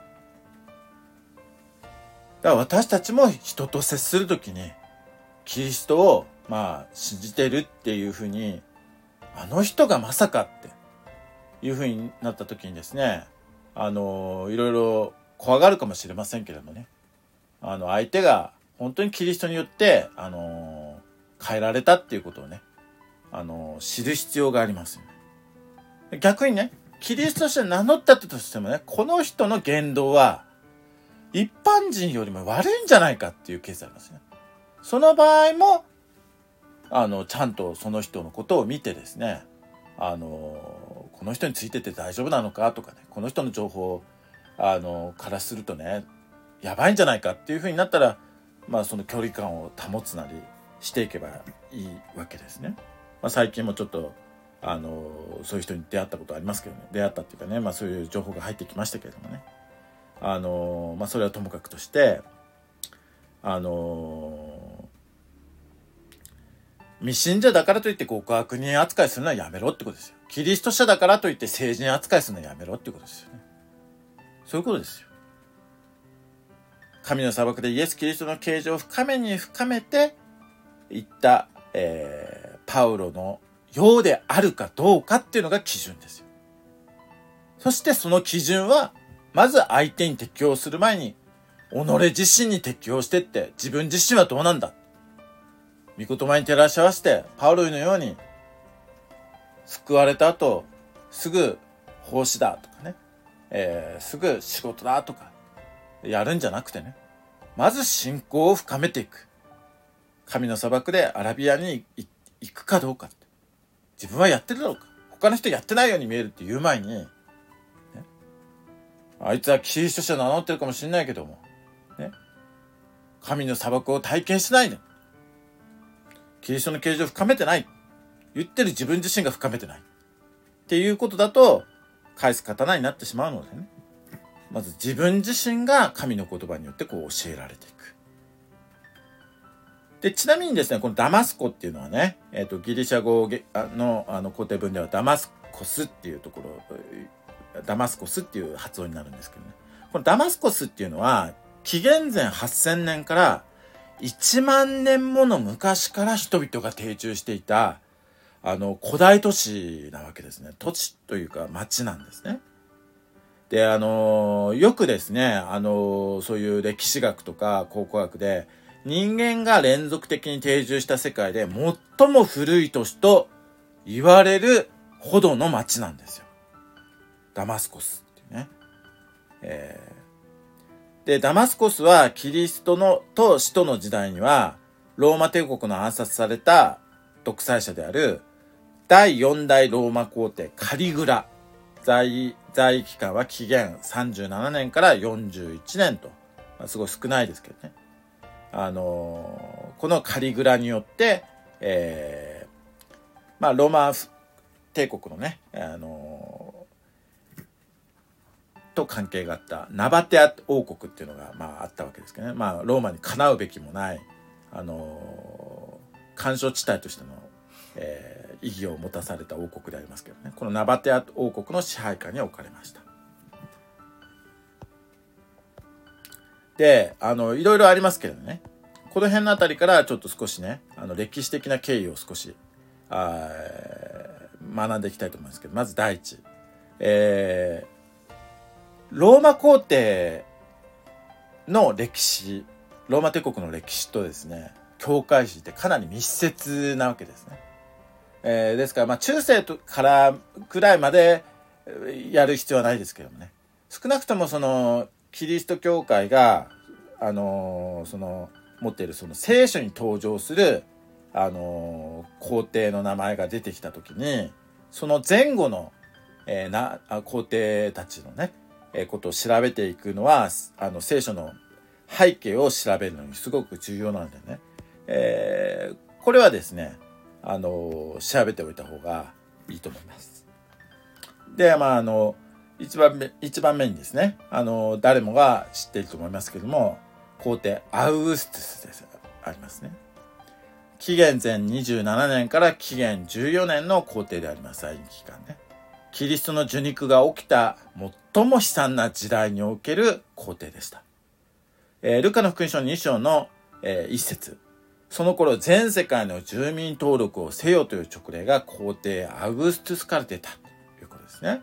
から私たちも人と接するときに、キリストを、まあ、信じてるっていうふうに、あの人がまさかっていうふうになったときにですね、あの、いろいろ怖がるかもしれませんけれどもね、あの、相手が本当にキリストによって、あの、変えられたっていうことをね、あの、知る必要がありますよね。逆にね、キリストとして名乗ったとしてもね、この人の言動は、一般人よりも悪いんじゃないかっていうケースありますね。その場合も、あの、ちゃんとその人のことを見てですね、あの、この人についてて大丈夫なのかとかね、この人の情報、あの、からするとね、やばいんじゃないかっていう風になったら、まあその距離感を保つなりしていけばいいわけですね。まあ最近もちょっと、あの、そういう人に出会ったことありますけどね、出会ったっていうかね、まあそういう情報が入ってきましたけれどもね。あの、まあそれはともかくとして、あの、未信者だからといって極悪人扱いするのはやめろってことですよ。キリスト者だからといって聖人扱いするのはやめろってことですよね。そういうことですよ。神の裁くでイエス・キリストの啓示を深めに深めていった、えー、パウロのようであるかどうかっていうのが基準ですよ。そしてその基準は、まず相手に適応する前に、己自身に適応してって、自分自身はどうなんだ。御言葉に照らし合わせて、パウロのように、救われた後、すぐ奉仕だとかね、えー、すぐ仕事だとか、やるんじゃなくてね、まず信仰を深めていく。神の砂漠でアラビアに行くかどうかって。自分はやってるだろうか。他の人やってないように見えるって言う前に、ね、あいつはキリスト者名乗ってるかもしれないけども、ね、神の砂漠を体験してないね。キリストの啓示を深めてない。言ってる自分自身が深めてない。っていうことだと、返す刀になってしまうのでね。まず自分自身が神の言葉によってこう教えられていく。で、ちなみにですね、このダマスコっていうのはね、えっと、ギリシャ語のあの古典文ではダマスコスっていうところ、ダマスコスっていう発音になるんですけどね。このダマスコスっていうのは、紀元前はっせんねんからいちまんねんもの昔から人々が定住していた、あの、古代都市なわけですね。土地というか町なんですね。で、あの、よくですね、あの、そういう歴史学とか考古学で、人間が連続的に定住した世界で最も古い都市と言われるほどの町なんですよ。ダマスコスっていうね。えー、で、ダマスコスはキリストのと使徒の時代には、ローマ帝国の暗殺された独裁者である第四代ローマ皇帝カリグラ。在、在位期間は紀元さんじゅうななねんからよんじゅういちねんと、まあ、すごい少ないですけどね。あのー、このカリグラによって、えー、まあ、ローマ帝国のね、あのー、と関係があったナバテア王国っていうのが、まあ、あったわけですけどね。まあ、ローマにかなうべきもない、あのー、干渉地帯としての、えー意義を持たされた王国でありますけどね。このナバテア王国の支配下に置かれました。で、あの、いろいろありますけどね。この辺のあたりからちょっと少しね、あの、歴史的な経緯を少し、あ学んでいきたいと思いますけど、まず第一。えー、ローマ皇帝の歴史、ローマ帝国の歴史とですね、教会史ってかなり密接なわけですね。えー、ですから、まあ、中世からくらいまでやる必要はないですけどもね。少なくともその、キリスト教会が、あのー、その、持っているその聖書に登場する、あのー、皇帝の名前が出てきたときに、その前後の、えー、な、皇帝たちのね、えー、ことを調べていくのは、あの、聖書の背景を調べるのにすごく重要なんでね。えー、これはですね、あの調べておいた方がいいと思います。で、まああの一番目一番目にですね、あの誰もが知っていると思いますけども、皇帝アウグストゥスですありますね。紀元前にじゅうななねんから紀元じゅうよねんの皇帝であります。在位期間ね。キリストの受肉が起きた最も悲惨な時代における皇帝でした。えー、ルカの福音書に章の、えー、一節。その頃全世界の住民登録をせよという勅令が皇帝アグストゥスから出たということですね。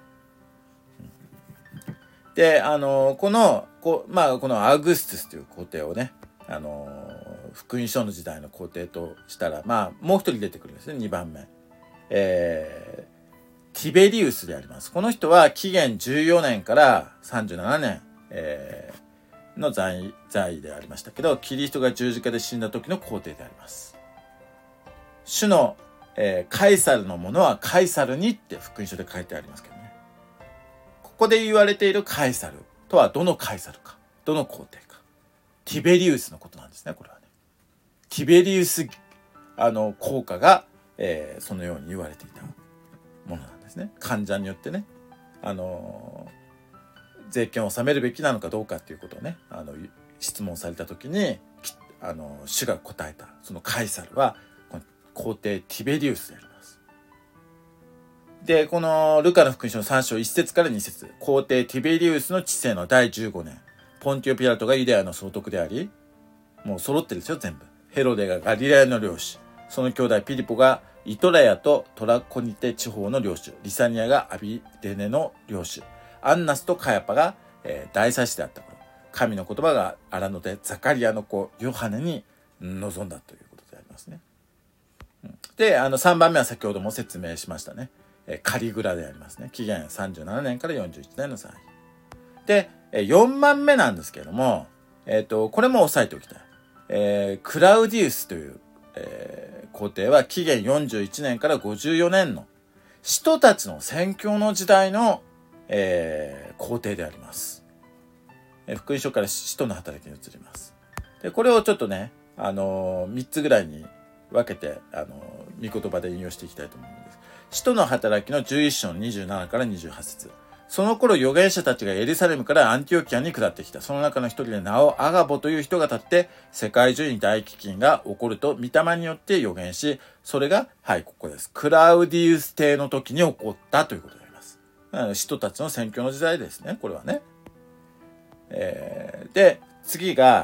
で、あの、この、こまあ、このアグストゥスという皇帝をね、あの、福音書の時代の皇帝としたら、まあ、もう一人出てくるんですね、にばんめ。えー、ティベリウスであります。この人は紀元じゅうよねんからさんじゅうななねん、えーの在位、在位でありましたけど、キリストが十字架で死んだ時の皇帝であります。主の、えー、カイサルのものはカイサルにって福音書で書いてありますけどね。ここで言われているカイサルとはどのカイサルか、どの皇帝か。ティベリウスのことなんですね、これはね。ティベリウス、あの、皇下が、えー、そのように言われていたものなんですね。患者によってね。あのー税金を納めるべきなのかどうかっていうことをね、あの質問された時に、あの主が答えたそのカイサルはこの皇帝ティベリウスであります。で、このルカの福音書のさん章いち節からに節、皇帝ティベリウスの治世のだいじゅうごねん、ポンティオピラトがユダヤの総督であり、もう揃ってるんですよ全部。ヘロデがガリラヤの領主、その兄弟ピリポがイトラヤとトラコニテ地方の領主、リサニアがアビレネの領主、アンナスとカヤパが、えー、大祭司であった頃、神の言葉が荒野でザカリアの子ヨハネに臨んだということでありますね。うん、で、あのさんばんめは先ほども説明しましたね。えー、カリグラでありますね。紀元さんじゅうななねんからよんじゅういちねんの在位。で、えー、よんばんめなんですけれども、えっと、これも押さえておきたい。えー、クラウディウスという、えー、皇帝は紀元よんじゅういちねんからごじゅうよねんの使徒たちの宣教の時代のえー、皇帝であります。えー、福音書から使徒の働きに移ります。で、これをちょっとね、あのー、みっつぐらいに分けて、あのー、御言葉で引用していきたいと思うんです。使徒の働きのじゅういっ章のにじゅうななからにじゅうはち節。その頃預言者たちがエルサレムからアンティオキアに下ってきた。その中の一人で名をアガボという人が立って、世界中に大飢饉が起こると御霊によって預言し、それが、はい、ここです。クラウディウス帝の時に起こったということです。使徒たちの宣教の時代ですね、これはね。えー、で、次が、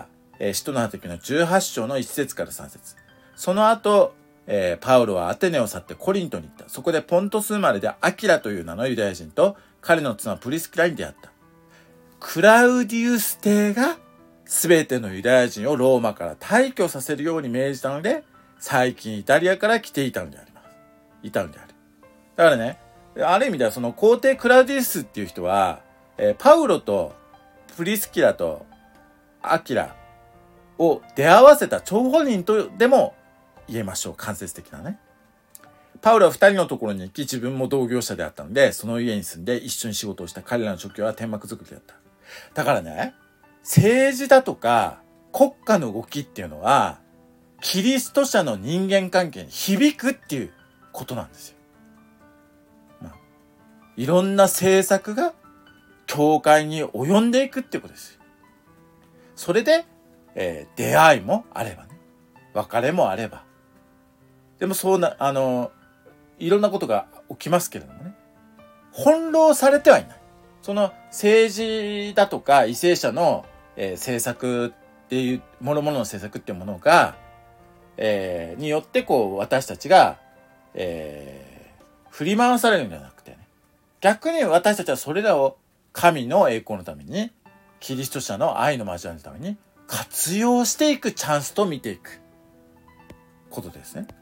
えー、使徒の働きのじゅうはち章のいち節からさん節。その後、えー、パウロはアテネを去ってコリントに行った。そこでポントス生まれでアキラという名のユダヤ人と彼の妻プリスキラに出会った。クラウディウス帝がすべてのユダヤ人をローマから退去させるように命じたので、最近イタリアから来ていたのであります。いたのである。だからね、ある意味ではその皇帝クラウディウスっていう人は、えー、パウロとプリスキラとアキラを出会わせた張本人とでも言えましょう。間接的なね。パウロは二人のところに行き、自分も同業者であったので、その家に住んで一緒に仕事をした。彼らの職業は天幕作りだった。だからね、政治だとか国家の動きっていうのは、キリスト者の人間関係に響くっていうことなんですよ。まあ、いろんな政策が教会に及んでいくっていうことですよ。それで、えー、出会いもあればね、別れもあれば。でもそうな、あの、いろんなことが起きますけれどもね。翻弄されてはいない。その政治だとか為政者の、えー、政策っていう、諸々の政策っていうものが、えー、によってこう私たちが、えー、振り回されるんじゃなくてね。逆に私たちはそれらを神の栄光のために、キリスト者の愛の交わりのために活用していくチャンスと見ていくことですね。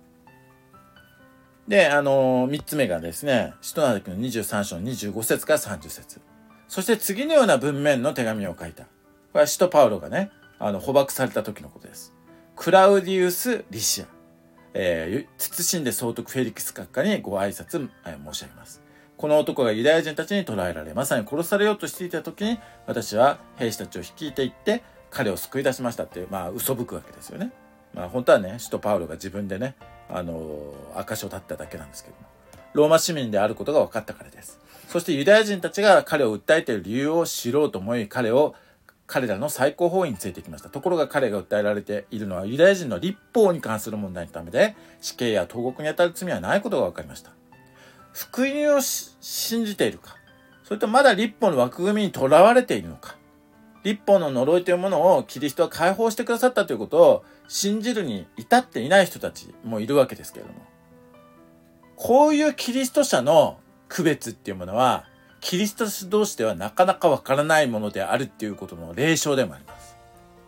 で、あのー、三つ目がですね、使徒の働きのにじゅうさん章のにじゅうご節からさんじゅう節。そして次のような文面の手紙を書いた。これは使徒パウロがね、あの、捕獲された時のことです。クラウディウス・リシア。えー、謹んで総督フェリクス閣下にご挨拶、えー、申し上げます。この男がユダヤ人たちに捕らえられ、まさに殺されようとしていた時に、私は兵士たちを率いていって、彼を救い出しましたっていう、まあ、嘘吹くわけですよね。まあ、本当はね、使徒パウロが自分でね、あのー、証を立っただけなんですけども。ローマ市民であることが分かったからです。そしてユダヤ人たちが彼を訴えている理由を知ろうと思い、彼を、彼らの最高法院に連れてきました。ところが彼が訴えられているのはユダヤ人の立法に関する問題のためで、死刑や投獄にあたる罪はないことが分かりました。福音を信じているか、それとまだ立法の枠組みにとらわれているのか、立法の呪いというものをキリストは解放してくださったということを信じるに至っていない人たちもいるわけですけれども、こういうキリスト者の区別っていうものはキリスト者同士ではなかなかわからないものであるっていうことの例証でもあります。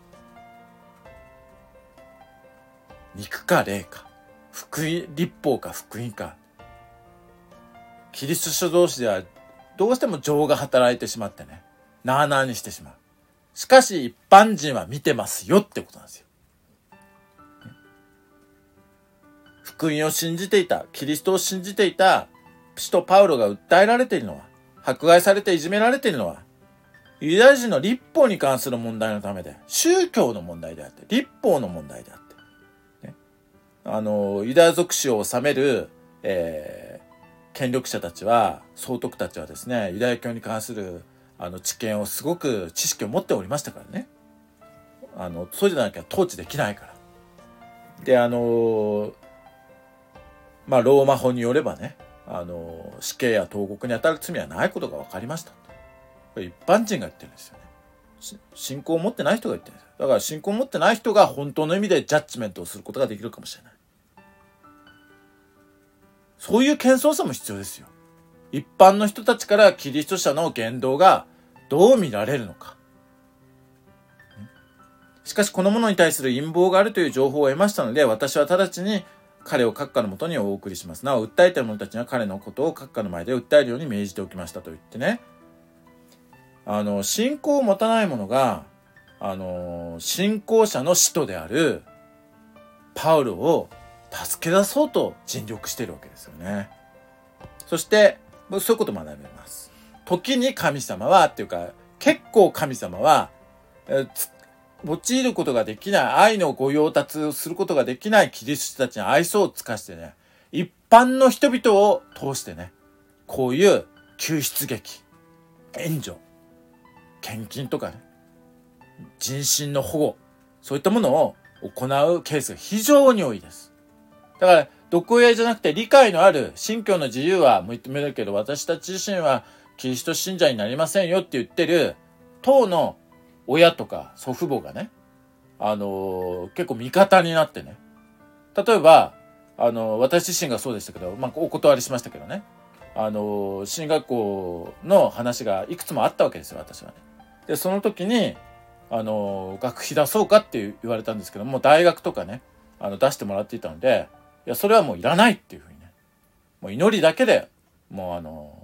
肉か霊か、福音、立法か福音か、キリスト者同士ではどうしても情が働いてしまってね、なあなあにしてしまう。しかし一般人は見てますよってことなんですよ。福音を信じていた、キリストを信じていた使徒パウロが訴えられているのは、迫害されていじめられているのは、ユダヤ人の立法に関する問題のためで、宗教の問題であって、立法の問題であって、ね、あのユダヤ属種を治める、えー、権力者たちは、総督たちはですね、ユダヤ教に関するあの知見をすごく知識を持っておりましたからね。あのそうじゃなきゃ統治できないから。で、あのまあローマ法によればね、あの死刑や投獄にあたる罪はないことが分かりました。これ一般人が言ってるんですよね。信仰を持ってない人が言ってるんですよ。だから信仰を持ってない人が本当の意味でジャッジメントをすることができるかもしれない。そういう謙遜さも必要ですよ。一般の人たちからキリスト者の言動がどう見られるのか。しかしこのものに対する陰謀があるという情報を得ましたので、私は直ちに彼を閣下のもとにお送りします。なお、訴えている者たちには彼のことを閣下の前で訴えるように命じておきましたと言ってね。あの、信仰を持たない者が、あの、信仰者の使徒であるパウロを助け出そうと尽力しているわけですよね。そして、そういうことも学べます。時に神様は、っていうか、結構神様は、え用いることができない、愛のご用達をすることができないキリストたちに愛想を尽かしてね、一般の人々を通してね、こういう救出劇、援助、献金とかね、人身の保護、そういったものを行うケースが非常に多いです。だから、独営じゃなくて理解のある信教の自由は認めるけど、私たち自身はキリスト信者になりませんよって言ってる当の親とか祖父母がね、 あの結構味方になってね、例えばあの私自身がそうでしたけど、まあ、お断りしましたけどね、あの進学校の話がいくつもあったわけですよ、私はね。でその時にあの学費出そうかって言われたんですけども、大学とかねあの出してもらっていたので、いやそれはもういらないっていうふうにね、もう祈りだけでもうあの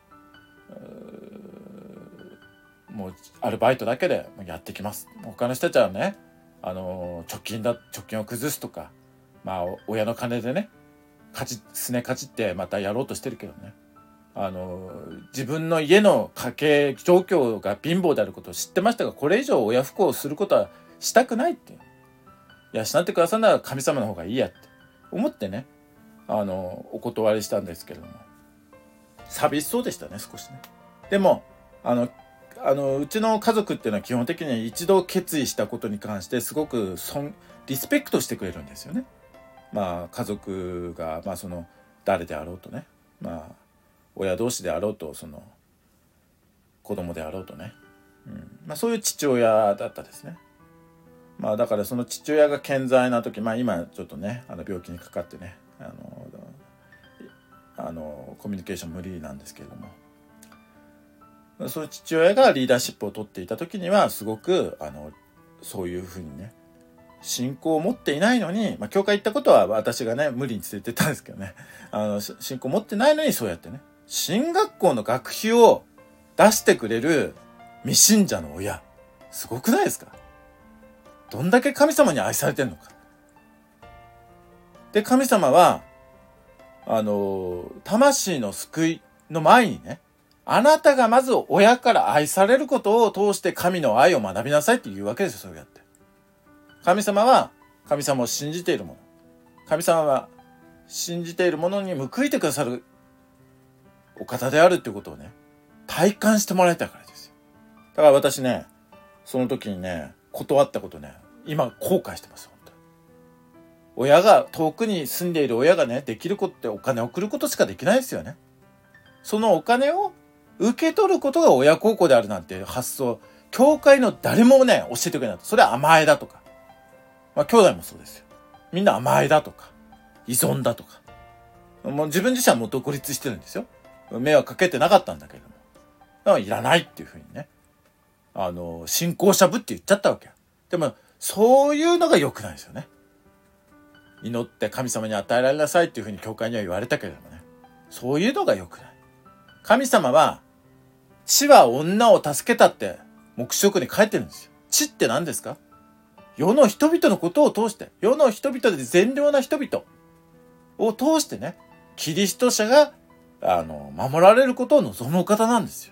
もうアルバイトだけでやってきます。他の人たちはね、あの貯金だ貯金を崩すとか、まあ親の金でねかちすねかじってまたやろうとしてるけどね、あの自分の家の家計状況が貧乏であることを知ってましたが、これ以上親不幸をすることはしたくないって、養ってくださるなら神様の方がいいやって思ってね、あのお断りしたんですけれども、寂しそうでしたね少しね。でもあのあのうちの家族っていうのは基本的に一度決意したことに関してすごく尊リスペクトしてくれるんですよね。まあ家族がまあその誰であろうとね、まあ親同士であろうと、その子供であろうとね、うんまあ、そういう父親だったですね。まあだからその父親が健在な時、まあ今ちょっとねあの病気にかかってね、あのあのコミュニケーション無理なんですけれども、その父親がリーダーシップを取っていた時にはすごくあのそういうふうにね、信仰を持っていないのに、まあ教会行ったことは私がね無理に連れてったんですけどね、あの信仰を持ってないのにそうやってね、進学校の学費を出してくれる未信者の親、すごくないですか？どんだけ神様に愛されてんのか。で神様はあの魂の救いの前にね、あなたがまず親から愛されることを通して神の愛を学びなさいって言うわけですよ。そうやって神様は神様を信じているもの、神様は信じているものに報いてくださるお方であるっていうことをね体感してもらいたいからですよ。だから私ね、その時にね断ったことね、今後悔してます。本当に親が遠くに住んでいる親がねできることってお金を送ることしかできないですよね。そのお金を受け取ることが親孝行であるなんて発想、教会の誰もね教えてくれない。それは甘えだとか、まあ兄弟もそうですよ。みんな甘えだとか依存だとか、もう自分自身はもう独立してるんですよ。迷惑かけてなかったんだけれども、だからいらないっていうふうにね、あの信仰者ぶって言っちゃったわけ。でもそういうのが良くないですよね。祈って神様に与えられなさいっていうふうに教会には言われたけれどもね、そういうのが良くない。神様は地は女を助けたって黙示録に書いてるんですよ。地って何ですか？世の人々のことを通して、世の人々で善良な人々を通してね、キリスト者があの守られることを望むお方なんですよ。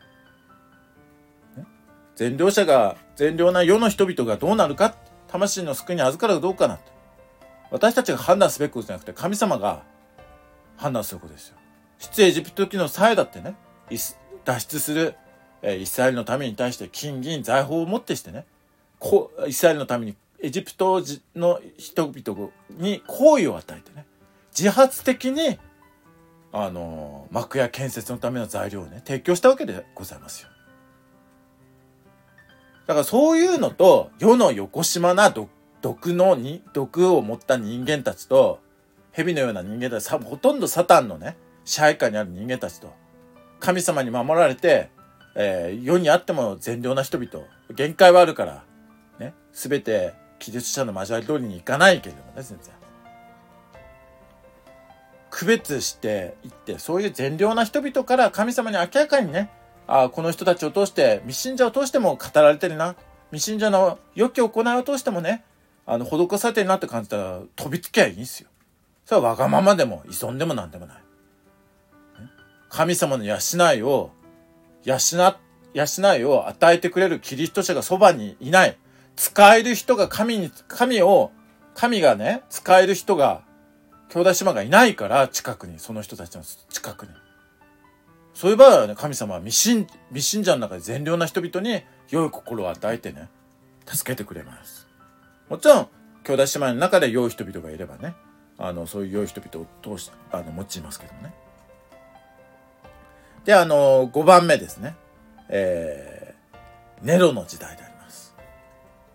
ね、善良者が善良な世の人々がどうなるか、魂の救いに預かるかどうかなんて、私たちが判断すべきことじゃなくて神様が判断することですよ。出エジプト記の際だってね、脱出する、えー、イスラエルのために対して金銀財宝をもってしてね、こイスラエルのためにエジプトの人々に好意を与えてね、自発的にあの幕屋建設のための材料をね提供したわけでございますよ。だからそういうのと世のよこしまな毒のに毒を持った人間たちと、蛇のような人間たち、ほとんどサタンのね支配下にある人間たちと、神様に守られて、えー、世にあっても善良な人々、限界はあるからね、全てキリスト者の交わり通りにいかないけれどもね、全然区別していって、そういう善良な人々から神様に明らかにね、あこの人たちを通して、未信者を通しても語られてるな、未信者の良き行いを通してもね、あの施されてるなって感じたら飛びつきゃいいんですよ。それはわがままでも依存でもなんでもない。神様の養いを養養いを与えてくれるキリスト者がそばにいない、使える人が神に神を神がね使える人が兄弟姉妹がいないから、近くに、その人たちの近くに、そういう場合はね、神様は未信未信者の中で善良な人々に良い心を与えてね助けてくれます。もちろん兄弟姉妹の中で良い人々がいればね、あのそういう良い人々を通してあの用いますけどね。で、あのごばんめですね、えー、ネロの時代であります。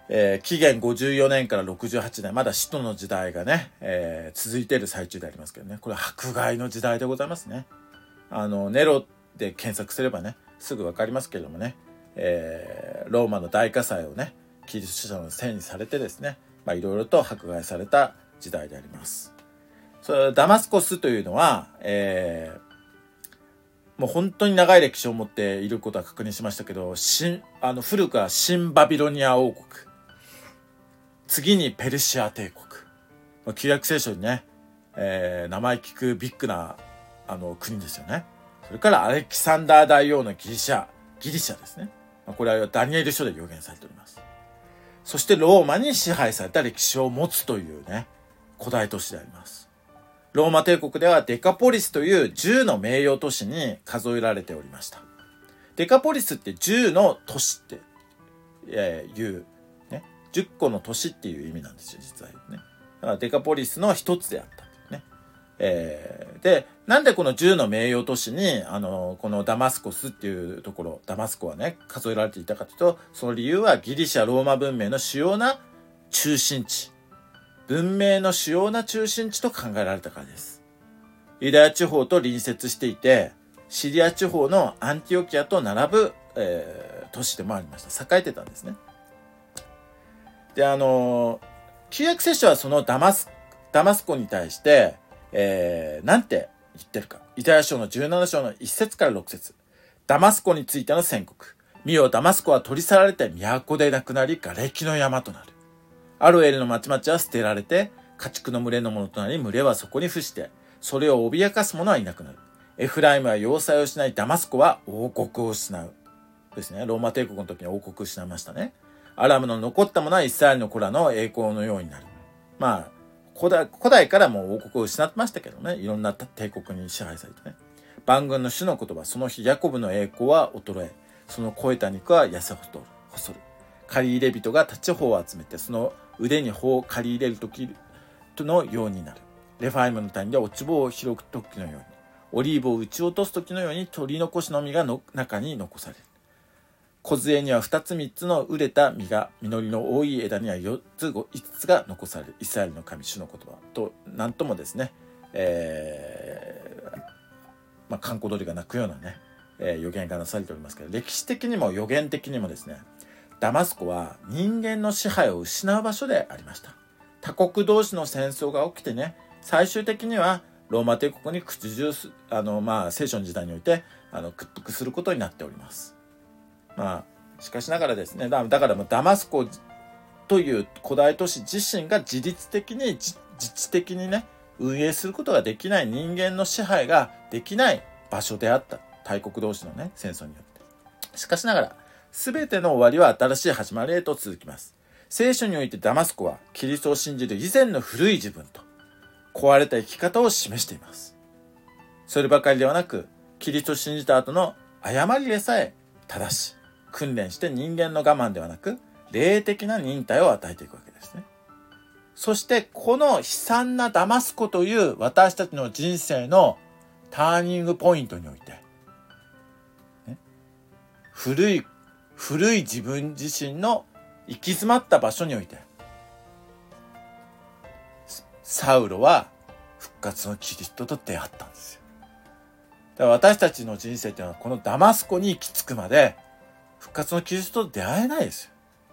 えー、紀元ごじゅうよねんからろくじゅうはちねん、まだ使徒の時代がね、えー、続いている最中でありますけどね、これは迫害の時代でございますね。あのネロで検索すればねすぐわかりますけれどもね、えー、ローマの大火災をねキリスト者のせいにされてですね、まあいろいろと迫害された時代であります。それダマスコスというのは、えー、もう本当に長い歴史を持っていることは確認しましたけど、新あの古くは新バビロニア王国、次にペルシア帝国、旧約聖書にね、えー、名前聞くビッグなあの国ですよね。それからアレキサンダー大王のギリシャギリシャですね。これはダニエル書で予言されております。そしてローマに支配された歴史を持つというね古代都市であります。ローマ帝国ではデカポリスというじゅうの名誉都市に数えられておりました。デカポリスってじゅうの都市って、えー、いうねじゅっこの都市っていう意味なんですよ実はね。だからデカポリスの一つであったね。えー、でなんでこのじゅうの名誉都市にあのこのダマスコスっていうところ、ダマスコはね数えられていたかというと、その理由はギリシャローマ文明の主要な中心地、文明の主要な中心地と考えられたからです。ユダヤ地方と隣接していて、シリア地方のアンティオキアと並ぶ、えー、都市でもありました。栄えてたんですね。で、あの旧約聖書はそのダマスダマスコに対して、えー、なんて言ってるか。イザヤ書のじゅうなな章のいち節からろく節。ダマスコについての宣告。見よ、ダマスコは取り去られて都でなくなり、瓦礫の山となる。アロエルの町々は捨てられて、家畜の群れのものとなり、群れはそこに伏して、それを脅かす者はいなくなる。エフライムは要塞を失い、ダマスコは王国を失う。ですね。ローマ帝国の時に王国を失いましたね。アラムの残ったものはイスラエルの子らの栄光のようになる。まあ、古代、古代からもう王国を失ってましたけどね。いろんな帝国に支配されてね。万軍の主の言葉、その日ヤコブの栄光は衰え、その肥えた肉は痩せ細る。借り入れ人が立ち穂を集めて、その腕に穂を借り入れる時のようになる。レファイムの谷で落ち穂を拾う時のように、オリーブを打ち落とす時のように取り残しの実がの中に残される。梢には二つ三つの熟れた実が、実りの多い枝には四つ五つが残される。イスラエルの神主の言葉と、なんともですね、えー、まあ、閑古鳥が鳴くようなね、えー、予言がなされておりますけど、歴史的にも予言的にもですね、ダマスコは人間の支配を失う場所でありました。他国同士の戦争が起きてね、最終的にはローマ帝国に屈辱す、あの、まあ、聖書の時代において、あの、屈服することになっております。まあ、しかしながらですね、だ, だからもうダマスコという古代都市自身が自律的に、自治的にね、運営することができない人間の支配ができない場所であった。大国同士のね、戦争によって。しかしながら、すべての終わりは新しい始まりへと続きます。聖書においてダマスコはキリストを信じる以前の古い自分と壊れた生き方を示しています。そればかりではなく、キリストを信じた後の誤りでさえ正し、訓練して人間の我慢ではなく、霊的な忍耐を与えていくわけですね。そしてこの悲惨なダマスコという私たちの人生のターニングポイントにおいて、ね、古い古い自分自身の行き詰まった場所において、サウロは復活のキリストと出会ったんですよ。だから私たちの人生っていうのはこのダマスコに行き着くまで復活のキリストと出会えないですよ。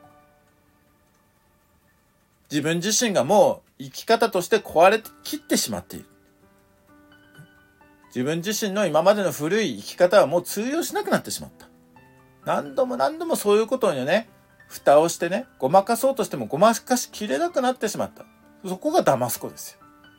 自分自身がもう生き方として壊れきってしまっている。自分自身の今までの古い生き方はもう通用しなくなってしまった。何度も何度もそういうことにね、蓋をしてね、ごまかそうとしてもごまかしきれなくなってしまった。そこがダマスコですよ。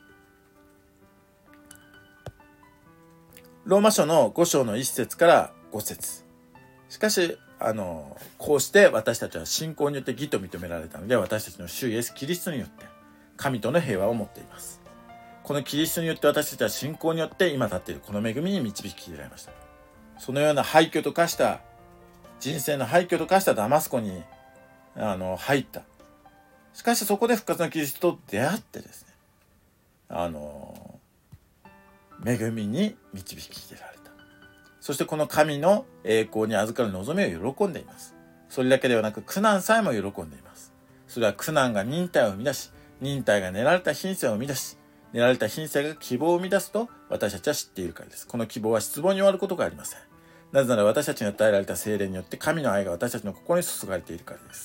ローマ書のご章のいち節からご節。しかし、あの、こうして私たちは信仰によって義と認められたので、私たちの主イエス・キリストによって神との平和を持っています。このキリストによって私たちは信仰によって今立っているこの恵みに導き入れられました。そのような廃墟と化した、人生の廃墟と化したダマスコにあの入った。しかしそこで復活のキリストと出会ってですね、あの恵みに導き入れられた。そしてこの神の栄光に預かる望みを喜んでいます。それだけではなく苦難さえも喜んでいます。 それは苦難が忍耐を生み出し、忍耐が練られた品性を生み出し、練られた品性が希望を生み出すと私たちは知っているからです。この希望は失望に終わることがありません。なぜなら私たちに与えられた聖霊によって神の愛が私たちの心に注がれているからです。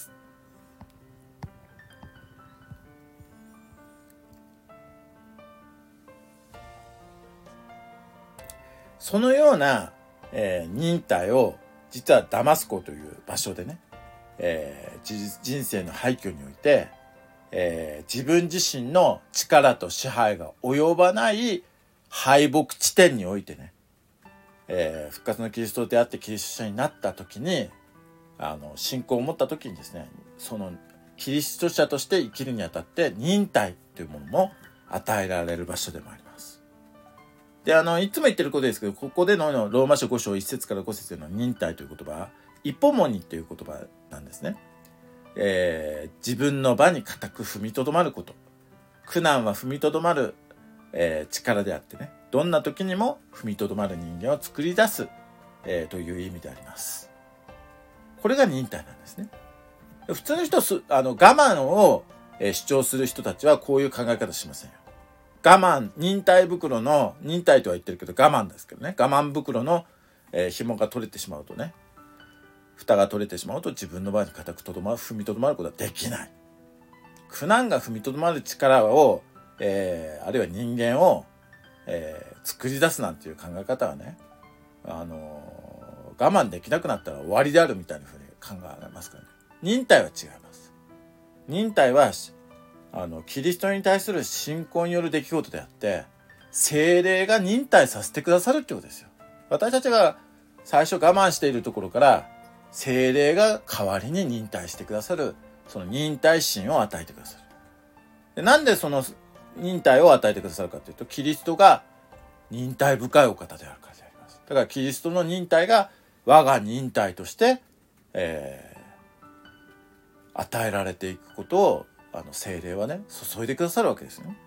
そのような、えー、忍耐を実はダマスコという場所でね、えー、人生の廃墟において、えー、自分自身の力と支配が及ばない敗北地点においてね、えー、復活のキリストであってキリスト者になった時に、あの信仰を持った時にですね、そのキリスト者として生きるにあたって忍耐というものも与えられる場所でもあります。で、あのいつも言ってることですけど、ここでのローマ書ご章いち節からご節での忍耐という言葉はイポモニという言葉なんですね。えー、自分の場に固く踏みとどまること。苦難は踏みとどまる、えー、力であってね、どんな時にも踏みとどまる人間を作り出す、えー、という意味であります。これが忍耐なんですね。普通の人はあの我慢を、えー、主張する人たちはこういう考え方しませんよ。我慢、忍耐袋の、忍耐とは言ってるけど我慢ですけどね、我慢袋の、えー、紐が取れてしまうとね、蓋が取れてしまうと自分の場に固くとどまる、踏みとどまることはできない。苦難が踏みとどまる力を、えー、あるいは人間を、えー、作り出すなんていう考え方はね、あのー、我慢できなくなったら終わりであるみたいなふうに考えられますからね。忍耐は違います。忍耐はあのキリストに対する信仰による出来事であって、聖霊が忍耐させてくださるってことですよ。私たちが最初我慢しているところから聖霊が代わりに忍耐してくださる、その忍耐心を与えてくださる。で、なんでその忍耐を与えてくださるかというと、キリストが忍耐深いお方であるからであります。だからキリストの忍耐が我が忍耐として、えー、与えられていくことをあの聖霊はね注いでくださるわけですね。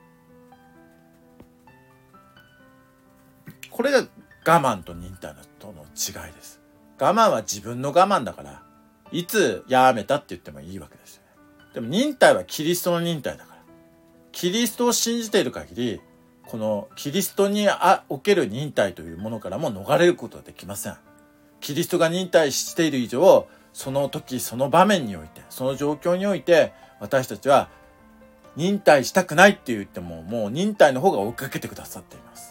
これが我慢と忍耐との違いです。我慢は自分の我慢だから、いつやめたって言ってもいいわけですよね。でも忍耐はキリストの忍耐だから、キリストを信じている限り、このキリストにおける忍耐というものからも逃れることはできません。キリストが忍耐している以上、その時その場面において、その状況において、私たちは忍耐したくないって言っても、もう忍耐の方が追いかけてくださっています。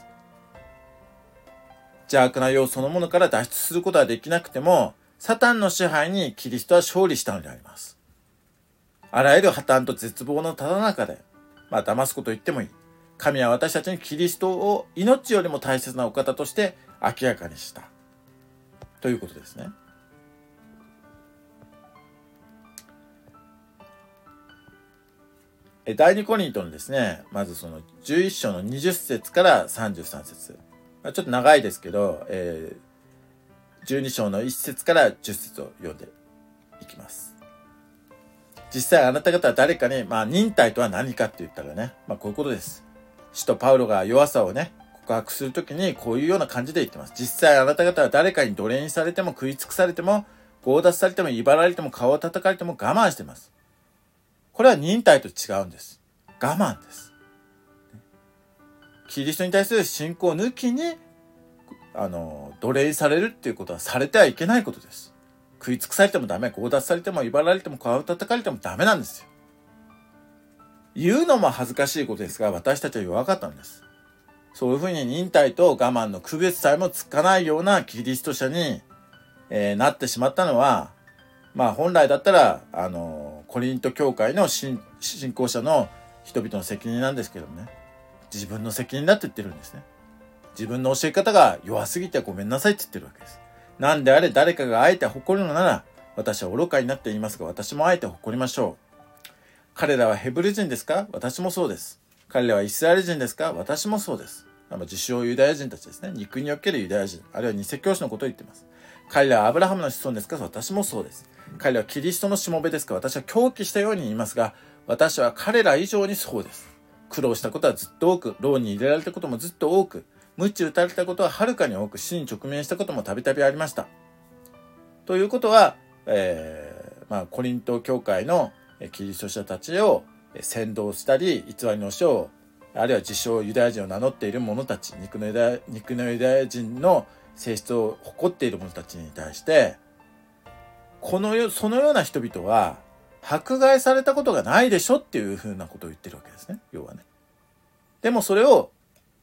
邪悪な要素そのものから脱出することはできなくても、サタンの支配にキリストは勝利したのであります。あらゆる破綻と絶望のただ中で、まあ騙すこと言ってもいい。神は私たちにキリストを命よりも大切なお方として明らかにした。ということですね。第二コリントのですね、まずそのじゅういっ章のにじゅっ節からさんじゅうさん節。ちょっと長いですけど、えー、じゅうに章のいっ節からじゅっ節を読んでいきます。実際あなた方は誰かに、まあ忍耐とは何かって言ったらね、まあこういうことです。使徒パウロが弱さをね、告白するときにこういうような感じで言ってます。実際あなた方は誰かに奴隷にされても食い尽くされても強奪されても威張られても顔を叩かれても我慢しています。これは忍耐と違うんです。我慢です。キリストに対する信仰抜きに、あの、奴隷にされるっていうことはされてはいけないことです。食い尽くされてもダメ、強奪されても威張られても顔を叩かれてもダメなんですよ。言うのも恥ずかしいことですが、私たちは弱かったんです。そういうふうに忍耐と我慢の区別さえもつかないようなキリスト者に、えー、なってしまったのは、まあ本来だったら、あの、コリント教会の信仰者の人々の責任なんですけどもね。自分の責任だって言ってるんですね。自分の教え方が弱すぎてごめんなさいって言ってるわけです。なんであれ誰かがあえて誇るのなら、私は愚かになって言いますが、私もあえて誇りましょう。彼らはヘブル人ですか？私もそうです。彼らはイスラエル人ですか？私もそうです。自称ユダヤ人たちですね。肉におけるユダヤ人、あるいは偽教師のことを言っています。彼らはアブラハムの子孫ですか？私もそうです。彼らはキリストのしもべですか？私は狂気したように言いますが、私は彼ら以上にそうです。苦労したことはずっと多く、牢に入れられたこともずっと多く、鞭打たれたことははるかに多く、死に直面したこともたびたびありました。ということは、えー、まあコリント教会の、 キリスト者たちを扇動したり、偽りの書を、あるいは自称ユダヤ人を名乗っている者たち、肉のユダヤ、肉のユダヤ人の性質を誇っている者たちに対して、このよ、そのような人々は迫害されたことがないでしょっていうふうなことを言ってるわけですね。要はね。でもそれを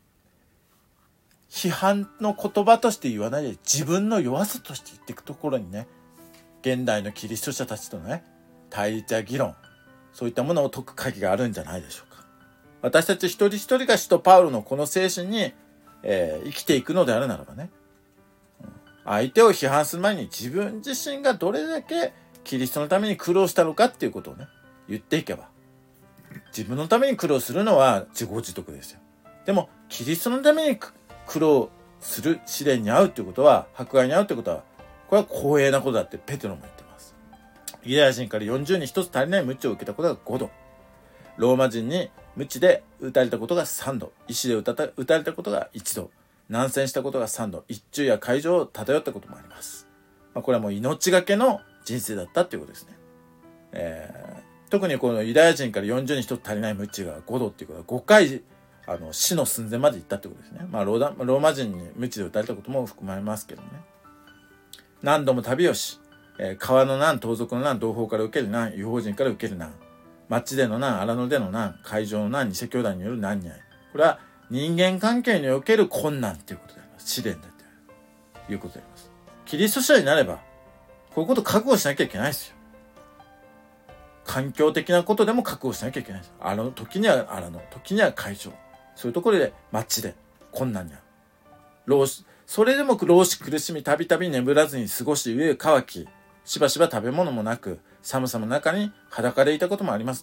批判の言葉として言わないで自分の弱さとして言っていくところにね、現代のキリスト者たちとのね、対立や議論、そういったものを解く鍵があるんじゃないでしょうか。私たち一人一人が使徒パウロのこの精神に、えー、生きていくのであるならばね、相手を批判する前に自分自身がどれだけキリストのために苦労したのかっていうことをね、言っていけば、自分のために苦労するのは自業自得ですよ。でもキリストのために苦労する、試練に遭うということは、迫害に遭うということは、これは光栄なことだってペテロも言ってます。ユダヤ人からよんじゅうにん一つ足りない鞭を受けたことがごど、ローマ人に鞭で打たれたことがさんど、石で打たた打たれたことがいちど、難戦したことがさんど、一昼や海上を漂ったこともあります。まあ、これはもう命がけの人生だったということですね。えー、特にこのユダヤ人からよんじゅうにん一つ足りない鞭がごどっていうことはごかいあの死の寸前まで行ったってことですね。まあローダローマ人に鞭で打たれたことも含まれますけどね。何度も旅をし、えー、川の難、盗賊の難、同胞から受ける難、異邦人から受ける難、町での難、荒野での難、海上の難、偽兄弟による難にあい。これは人間関係における困難ということであります。試練だということであります。キリスト者になれば、こういうこと覚悟しなきゃいけないですよ。環境的なことでも覚悟しなきゃいけないです。あの時には荒野、時には海上。そういうところで街で困難にある。老子、それでも老子苦しみ、たびたび眠らずに過ごし、飢え渇き、しばしば食べ物もなく、寒さの中に裸でいたこともありました。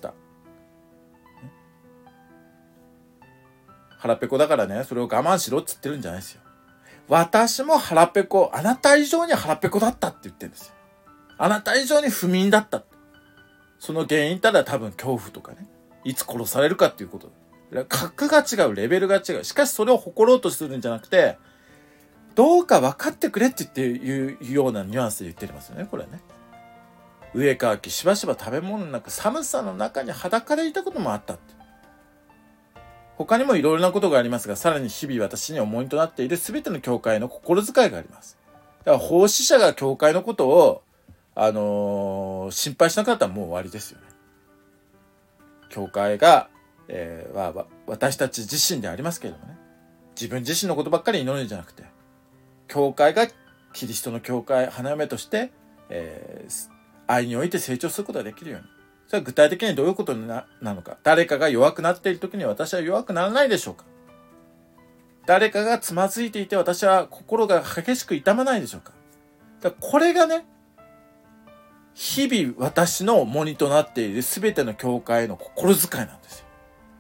腹ペコだからね、それを我慢しろって言ってるんじゃないですよ。私も腹ペコ、あなた以上に腹ペコだったって言ってるんですよ。あなた以上に不眠だった。その原因たら多分恐怖とかね、いつ殺されるかっていうこと。格が違う、レベルが違う。しかしそれを誇ろうとするんじゃなくて、どうか分かってくれって言っていうようなニュアンスで言ってますよね、これね。飢え渇き、しばしば食べ物の中、寒さの中に裸でいたこともあったって。他にもいろいろなことがありますが、さらに日々私に重荷となっている全ての教会の心遣いがあります。だから奉仕者が教会のことを、あのー、心配しなかったらもう終わりですよね。教会が、えー、は私たち自身でありますけれどもね、自分自身のことばっかり祈るんじゃなくて、教会がキリストの教会、花嫁として、えー、愛において成長することができるように。それは具体的にどういうことなのか。誰かが弱くなっている時に私は弱くならないでしょうか。誰かがつまずいていて私は心が激しく痛まないでしょうか。だからこれがね、日々私の重荷となっている全ての教会の心遣いなんですよ。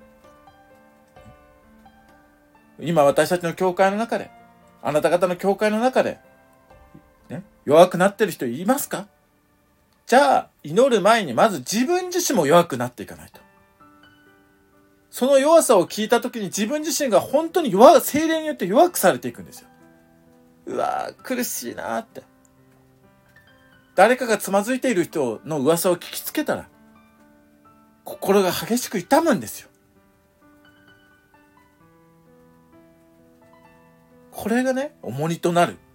今私たちの教会の中で、あなた方の教会の中で、ね、弱くなっている人いますか？じゃあ、祈る前にまず自分自身も弱くなっていかないと。その弱さを聞いたときに自分自身が本当に弱、精霊によって弱くされていくんですよ。うわー、苦しいなーって。誰かがつまずいている人の噂を聞きつけたら、心が激しく痛むんですよ。これがね、重荷となる、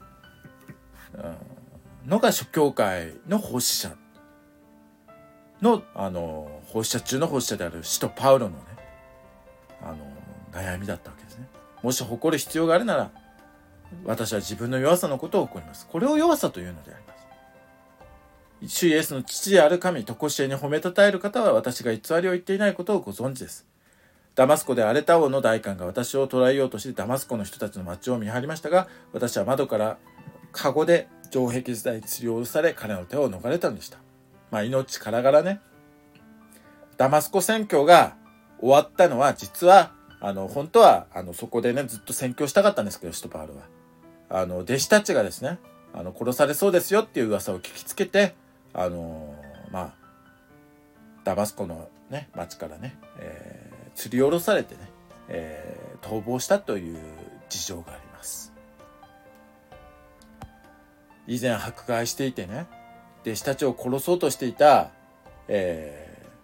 うん、のが諸教会の奉仕者の、あの、奉仕者中の奉仕者である使徒パウロのね、あの、悩みだったわけですね。もし誇る必要があるなら、私は自分の弱さのことを誇ります。これを弱さというのであります。主イエスの父である神、常しえに褒めたたえる方は私が偽りを言っていないことをご存知です。ダマスコで荒れた王の代官が私を捕らえようとしてダマスコの人たちの町を見張りましたが、私は窓からカゴで城壁伝いに吊り下ろされ彼の手を逃れたのでした。まあ命からがらね、ダマスコ宣教が終わったのは実はあの本当はあのそこでねずっと宣教したかったんですけど、使徒パウロはあの弟子たちがですね、あの殺されそうですよっていう噂を聞きつけて、あのー、まあダマスコのね町からね、えー、吊り下ろされてね、えー、逃亡したという事情があります。以前迫害していてね、弟子たちを殺そうとしていた、え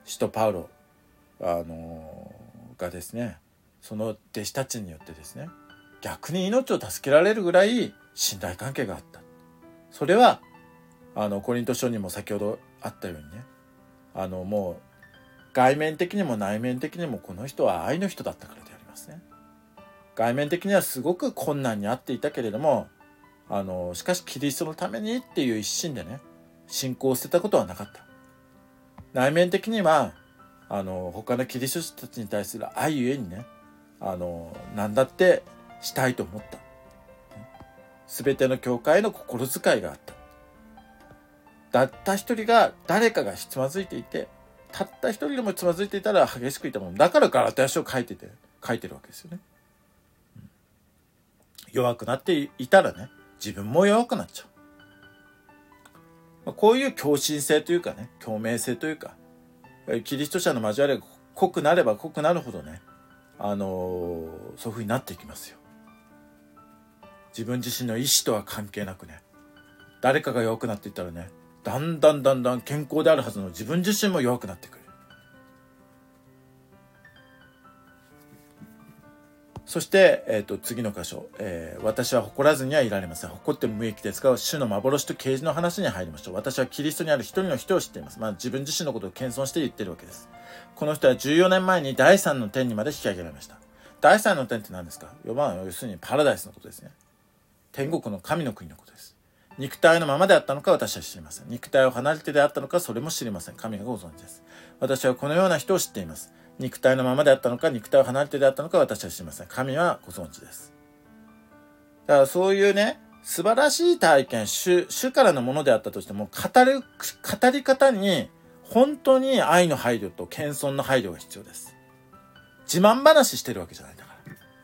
使徒パウロ、あのー、がですね、その弟子たちによってですね、逆に命を助けられるぐらい信頼関係があった。それはあのコリント書にも先ほどあったようにね、あのもう外面的にも内面的にもこの人は愛の人だったからでありますね。外面的にはすごく困難にあっていたけれども、あのしかしキリストのためにっていう一心でね、信仰を捨てたことはなかった。内面的にはあの他のキリスト者たちに対する愛ゆえにね、あの何だってしたいと思った。すべての教会の心遣いがあった。たった一人が、誰かがつまずいていて、たった一人でもつまずいていたら激しくいたもの。だからガラテヤ書を書いてて、書いてるわけですよね。うん、弱くなっていたらね、自分も弱くなっちゃう。まあ、こういう共振性というかね、共鳴性というか、キリスト者の交わりが濃くなれば濃くなるほどね、あのー、そういう風になっていきますよ。自分自身の意志とは関係なくね、誰かが弱くなっていったらね、だんだんだんだん健康であるはずの自分自身も弱くなってくる。そして、えー、と次の箇所、えー、私は誇らずにはいられません。誇っても無益ですが、主の幻と啓示の話に入りましょう。私はキリストにある一人の人を知っています。まあ、自分自身のことを謙遜して言ってるわけです。この人はじゅうよねんまえに第三の天にまで引き上げられました。第三の天って何ですか？要するにパラダイスのことですね。天国の神の国のことです。肉体のままであったのか私は知りません。肉体を離れてであったのかそれも知りません。神がご存知です。私はこのような人を知っています。肉体のままであったのか肉体を離れてであったのか私は知りません。神はご存知です。だからそういうね、素晴らしい体験、主、主からのものであったとしても、語る、語り方に本当に愛の配慮と謙遜の配慮が必要です。自慢話してるわけじゃないんだから。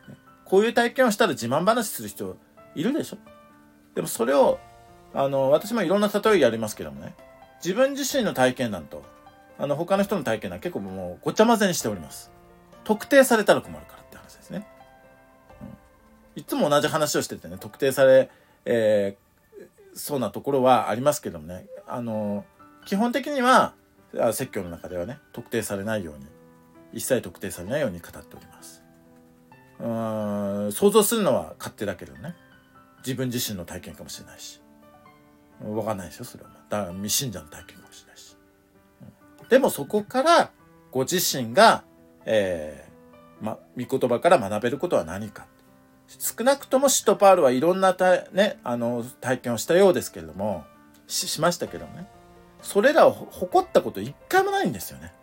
こういう体験をしたら自慢話する人いるでしょ。でもそれをあの私もいろんな例えやりますけどもね、自分自身の体験談とあの他の人の体験談結構もうごちゃ混ぜにしております。特定されたら困るからって話ですね、うん、いつも同じ話をしててね、特定され、えー、そうなところはありますけどもね、あの基本的には説教の中ではね、特定されないように、一切特定されないように語っております。うーん、想像するのは勝手だけどね、自分自身の体験かもしれないし、分かんないですよそれは。だから未信者の体験かもしれないし、うん、でもそこからご自身が、えーま、御言葉から学べることは何か。少なくとも使徒パウロはいろんなた、ね、あの体験をしたようですけれども し, しましたけどもね、それらを誇ったこと一回もないんですよね。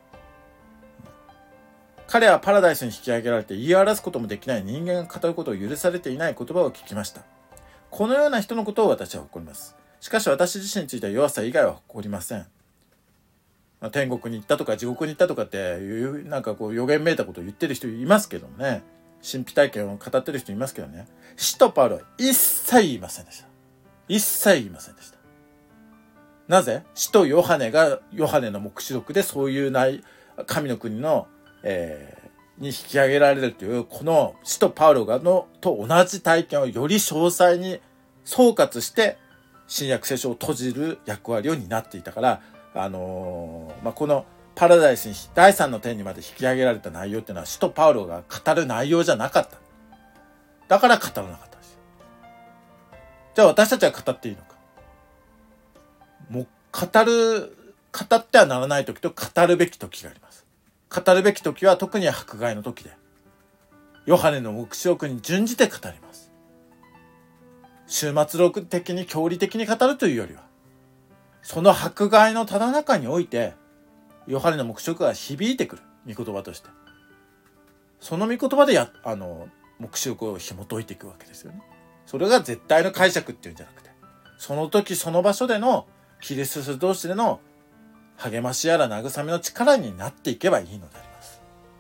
彼はパラダイスに引き上げられて言い表すこともできない人間が語ることを許されていない言葉を聞きました。このような人のことを私は誇ります。しかし私自身については弱さ以外は誇りません。天国に行ったとか地獄に行ったとかっていうなんかこう予言めいたことを言ってる人いますけどもね、神秘体験を語ってる人いますけどね、使徒パウロは一切言いませんでした。一切言いませんでした。なぜ？使徒ヨハネがヨハネの黙示録でそういうない神の国の、えー、に引き上げられるというこの使徒パウロがのと同じ体験をより詳細に総括して新約聖書を閉じる役割を担っていたから、あのーまあ、このパラダイスに第三の天にまで引き上げられた内容っていうのは使徒パウロが語る内容じゃなかった。だから語らなかったんですよ。じゃあ私たちは語っていいのか。もう語る語ってはならない時と語るべき時があります。語るべき時は特に迫害の時で、ヨハネの黙示録に準じて語ります。終末録的に教理的に語るというよりは、その迫害のただ中においてヨハネの黙示録が響いてくる御言葉として、その御言葉でやあの黙示録を紐解いていくわけですよね。それが絶対の解釈っていうんじゃなくて、その時その場所でのキリスト同士での励ましやら慰めの力になっていけばいいのであります。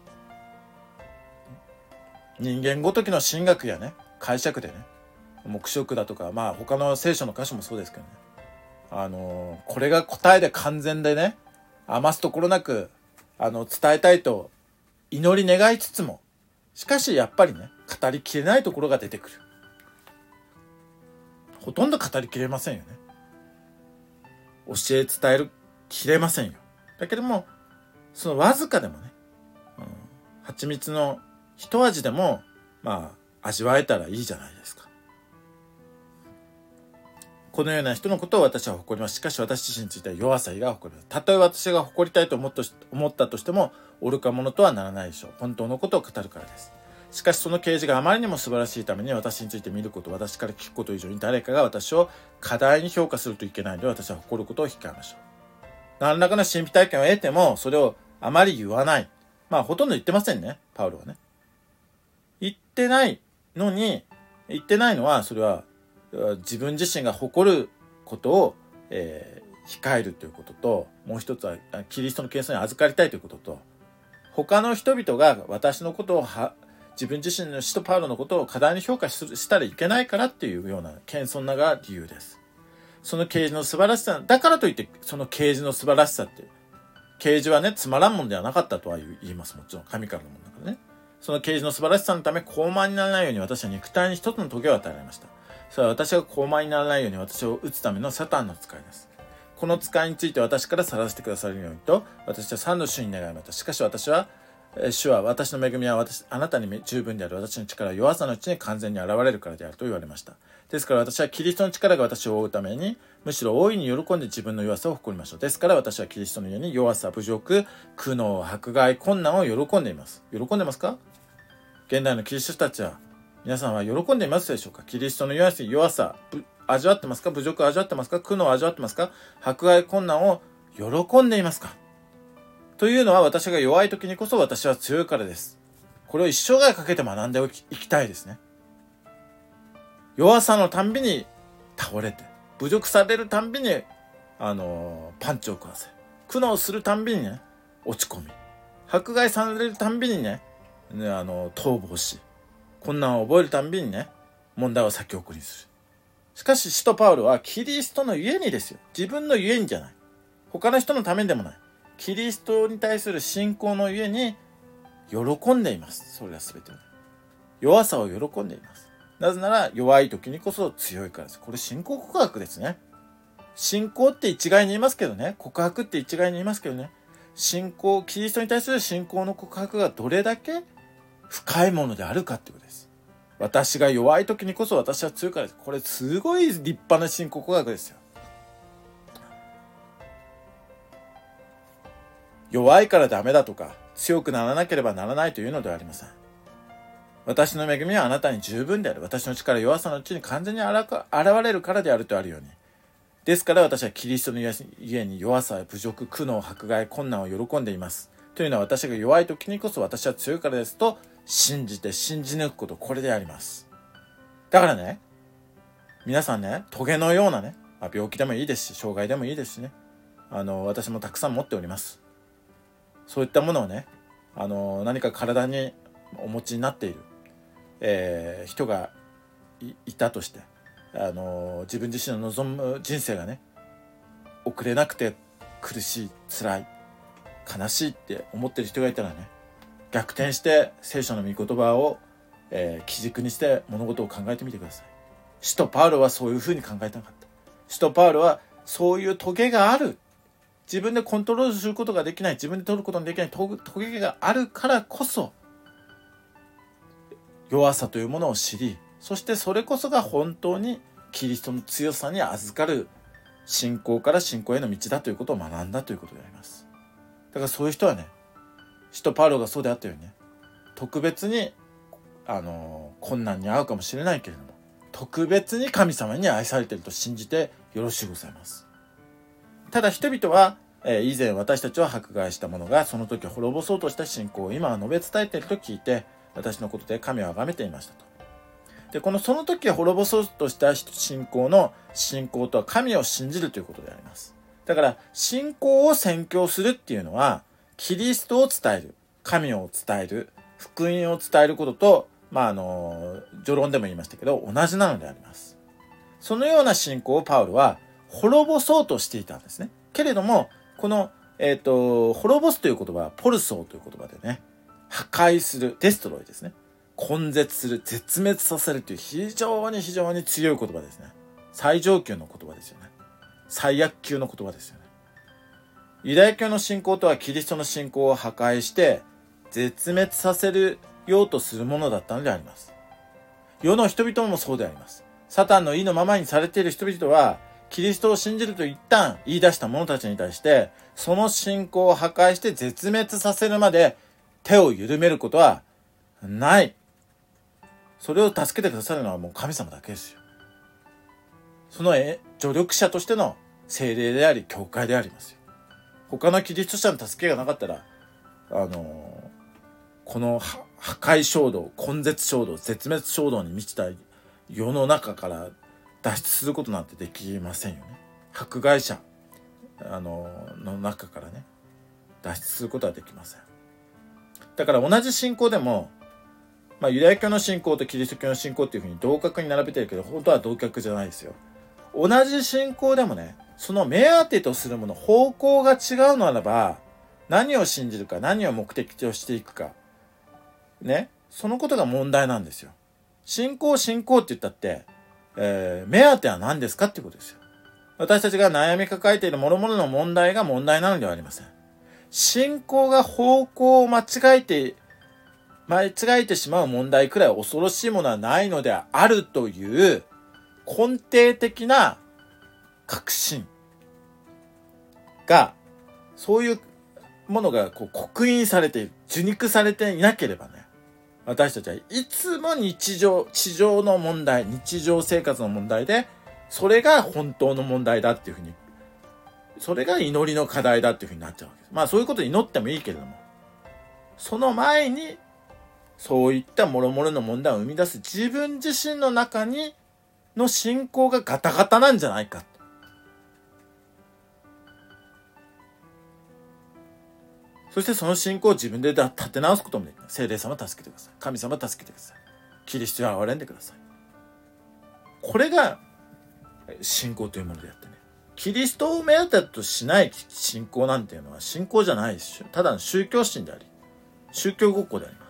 人間ごときの神学やね解釈でね、黙示録だとかまあ他の聖書の箇所もそうですけどね、あのこれが答えで完全でね、余すところなくあの伝えたいと祈り願いつつも、しかしやっぱりね語りきれないところが出てくる。ほとんど語りきれませんよね。教え伝えるきれませんよ。だけどもそのわずかでもね、うん、蜂蜜の一味でもまあ味わえたらいいじゃないですか。このような人のことを私は誇ります。しかし私自身については弱さ以外は誇ります。たとえ私が誇りたいと思ったとしても愚か者とはならないでしょう。本当のことを語るからです。しかしその啓示があまりにも素晴らしいために、私について見ること、私から聞くこと以上に誰かが私を過大に評価するといけないので、私は誇ることを控えましょう。何らかの神秘体験を得てもそれをあまり言わない。まあほとんど言ってませんね、パウロはね。言ってないのに、言ってないのはそれは自分自身が誇ることを、えー、控えるということと、もう一つはキリストの謙遜に預かりたいということと、他の人々が私のことをは自分自身の使徒パウロのことを過大に評価したらいけないからっていうような謙遜なが理由です。その啓示の素晴らしさだからといって、その啓示の素晴らしさって、啓示はねつまらんものではなかったとは言います。もちろん神からのものだからね。その啓示の素晴らしさのため高慢にならないように私は肉体に一つの棘を与えられました。それは私が高慢にならないように私を打つためのサタンの使いです。この使いについて私から去らせてくださるようにと私は三の主に願いました。しかし私は主は私の恵みは私あなたに十分である。私の力は弱さのうちに完全に現れるからであると言われました。ですから私はキリストの力が私を覆うためにむしろ大いに喜んで自分の弱さを誇りましょう。ですから私はキリストの家に弱さ、侮辱、苦悩、迫害、困難を喜んでいます。喜んでますか？現代のキリストたちは皆さんは喜んでいますでしょうか？キリストの弱さ、弱さ味わってますか？侮辱を味わってますか？苦悩を味わってますか？迫害、困難を喜んでいますか？というのは私が弱い時にこそ私は強いからです。これを一生涯かけて学んでいきたいですね。弱さのたんびに倒れて、侮辱されるたんびにあのー、パンチを食わせ、苦悩するたんびにね落ち込み、迫害されるたんびにね、ねあのー、逃亡し、困難を覚えるたんびにね問題を先送りにする。しかし使徒パウロはキリストの家にですよ。自分の家にじゃない。他の人のためにでもない。キリストに対する信仰の家に喜んでいます。それが全て、ね、弱さを喜んでいます。なぜなら弱い時にこそ強いからです。これ信仰告白ですね。信仰って一概に言いますけどね。告白って一概に言いますけどね。信仰、キリストに対する信仰の告白がどれだけ深いものであるかってことです。私が弱い時にこそ私は強いからです。これすごい立派な信仰告白ですよ。弱いからダメだとか強くならなければならないというのではありません。私の恵みはあなたに十分である。私の力、弱さのうちに完全に現れるからであるとあるように。ですから私はキリストの家に弱さ、侮辱、苦悩、迫害、困難を喜んでいます。というのは私が弱い時にこそ私は強いからですと信じて信じ抜くこと、これであります。だからね、皆さんね、トゲのようなね、まあ、病気でもいいですし、障害でもいいですしね、あの私もたくさん持っております。そういったものをね、あの何か体にお持ちになっている、えー、人が い, いたとして、あの自分自身の望む人生がね送れなくて苦しい、辛い、悲しいって思ってる人がいたらね、逆転して聖書の御言葉を、えー、基軸にして物事を考えてみてください。使徒パウロはそういうふうに考えてなかった。使徒パウロはそういうトゲがある、自分でコントロールすることができない、自分で取ることのできないトゲがあるからこそ弱さというものを知り、そしてそれこそが本当にキリストの強さに預かる信仰から信仰への道だということを学んだということであります。だからそういう人はね、使徒パウロがそうであったようにね、特別にあの困難に遭うかもしれないけれども、特別に神様に愛されていると信じてよろしゅうございます。ただ人々は、えー、以前私たちを迫害した者がその時滅ぼそうとした信仰を今は述べ伝えていると聞いて、私のことで神を崇めていましたと。で、このその時滅ぼそうとした信仰の信仰とは神を信じるということであります。だから信仰を宣教するっていうのはキリストを伝える、神を伝える、福音を伝えることと、まああの序論でも言いましたけど同じなのであります。そのような信仰をパウロは滅ぼそうとしていたんですね。けれどもこの、えーと、滅ぼすという言葉はポルソーという言葉でね、破壊する、デストロイですね、根絶する、絶滅させるという非常に非常に強い言葉ですね。最上級の言葉ですよね。最悪級の言葉ですよね。 ユダヤ教の信仰とはキリストの信仰を破壊して絶滅させるようとするものだったのであります。世の人々もそうであります。サタンの意のままにされている人々はキリストを信じると一旦言い出した者たちに対してその信仰を破壊して絶滅させるまで手を緩めることはない。それを助けてくださるのはもう神様だけですよ。その助力者としての聖霊であり教会でありますよ。他のキリスト者の助けがなかったらあのー、この破壊衝動、根絶衝動、絶滅衝動に満ちた世の中から脱出することなんてできませんよね。迫害者あのー、の中からね脱出することはできません。だから同じ信仰でも、まあ、ユダヤ教の信仰とキリスト教の信仰っていうふうに同格に並べてるけど本当は同格じゃないですよ。同じ信仰でもね、その目当てとするもの、方向が違うのならば、何を信じるか、何を目的としていくか、ね、そのことが問題なんですよ。信仰、信仰って言ったって、えー、目当ては何ですかっていうことですよ。私たちが悩み抱えている諸々の問題が問題なのではありません。信仰が方向を間違えて、間違えてしまう問題くらい恐ろしいものはないのであるという根底的な確信が、そういうものがこう刻印されている、受肉されていなければね、私たちはいつも日常、地上の問題、日常生活の問題で、それが本当の問題だっていうふうに、それが祈りの課題だっていうふうになっちゃうわけです。まあそういうことを祈ってもいいけれども、その前にそういった諸々の問題を生み出す自分自身の中にの信仰がガタガタなんじゃないか。そしてその信仰を自分で立て直すこともできない。聖霊様助けてください。神様助けてください。キリストを憐れんでください。これが信仰というものであってね。キリストを目当てとしない信仰なんていうのは信仰じゃないです。ただの宗教心であり、宗教ごっこであります。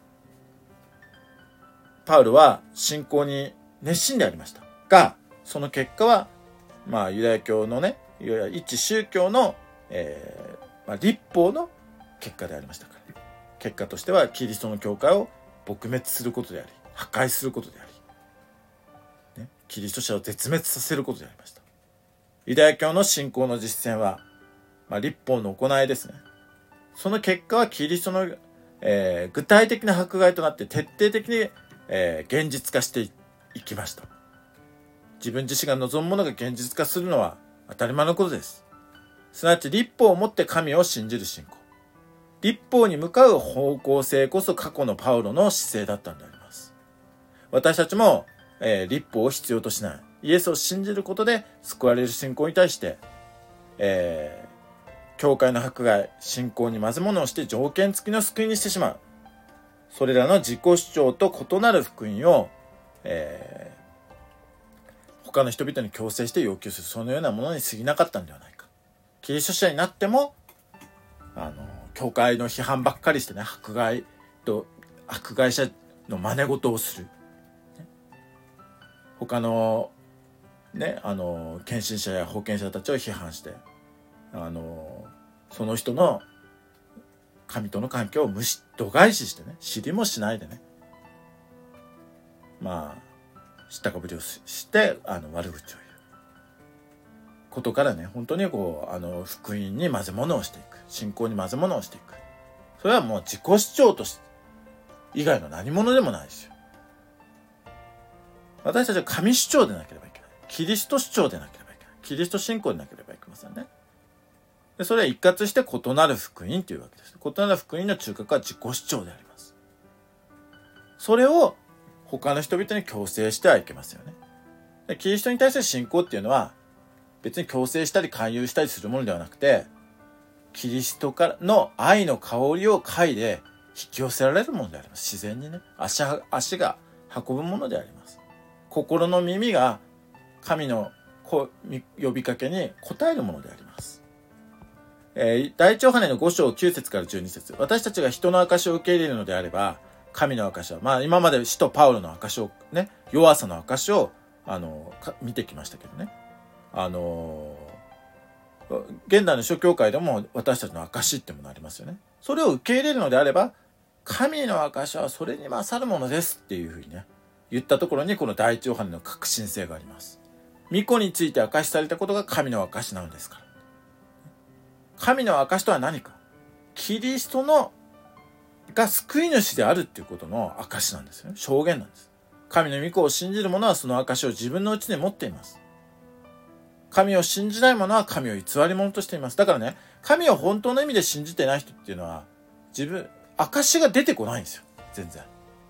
パウロは信仰に熱心でありましたが、その結果は、まあユダヤ教のね、いわゆる一宗教の、えーまあ、立法の結果でありましたから、結果としてはキリストの教会を撲滅することであり、破壊することであり、ね、キリスト者を絶滅させることでありました。ユダヤ教の信仰の実践は、まあ、立法の行いですね。その結果はキリストの、えー、具体的な迫害となって徹底的に、えー、現実化していきました。自分自身が望むものが現実化するのは当たり前のことです。すなわち立法をもって神を信じる信仰。立法に向かう方向性こそ過去のパウロの姿勢だったんであります。私たちも、えー、立法を必要としないイエスを信じることで救われる信仰に対して、えー、教会の迫害、信仰に混ぜ物をして条件付きの救いにしてしまう。それらの自己主張と異なる福音を、えー、他の人々に強制して要求する、そのようなものに過ぎなかったんではないか。キリスト者になっても、あの、教会の批判ばっかりしてね、迫害と、迫害者の真似事をする。他の、ね、あの、献身者や封建者たちを批判して、あの、その人の神との関係を無視、度外視してね、知りもしないでね、まあ、知ったかぶりをして、あの、悪口を言う。ことからね、本当にこう、あの、福音に混ぜ物をしていく。信仰に混ぜ物をしていく。それはもう自己主張として、以外の何者でもないですよ。私たちは神主張でなければいけない。キリスト主張でなければいけない。キリスト信仰でなければいけませんね。でそれは一括して異なる福音というわけです。異なる福音の中核は自己主張であります。それを他の人々に強制してはいけませんよね。でキリストに対する信仰っていうのは別に強制したり勧誘したりするものではなくて、キリストからの愛の香りを嗅いで引き寄せられるものであります。自然にね、足、足が運ぶものであります。心の耳が神の呼びかけに応えるものであります。えー、第一ヨハネのご章きゅう節からじゅうに節。私たちが人の証を受け入れるのであれば、神の証は、まあ今まで使徒パウロの証をね、弱さの証を、あの、見てきましたけどね。あの現代の諸教会でも私たちの証ってものありますよね。それを受け入れるのであれば、神の証はそれに勝るものですっていうふうにね、言ったところにこの第一ヨハネの確信性があります。御子について証しされたことが神の証なのですから。神の証とは何か。キリストのが救い主であるっていうことの証なんですよね。証言なんです。神の御子を信じる者はその証を自分のうちに持っています。神を信じない者は神を偽り者としています。だからね、神を本当の意味で信じてない人っていうのは、自分、証が出てこないんですよ。全然。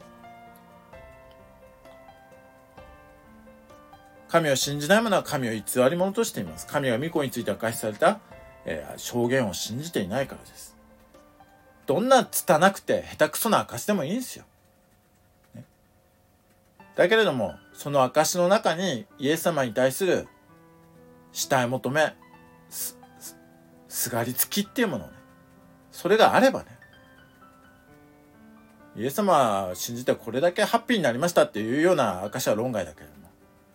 神を信じない者は神を偽り者としています。神が御子について証しされた、えー、証言を信じていないからです。どんな拙くて下手くそな証でもいいんですよ。ね、だけれども、その証の中にイエス様に対する慕い求め、す、す、すがりつきっていうものをね、それがあればね、イエス様を信じてこれだけハッピーになりましたっていうような証は論外だけれども、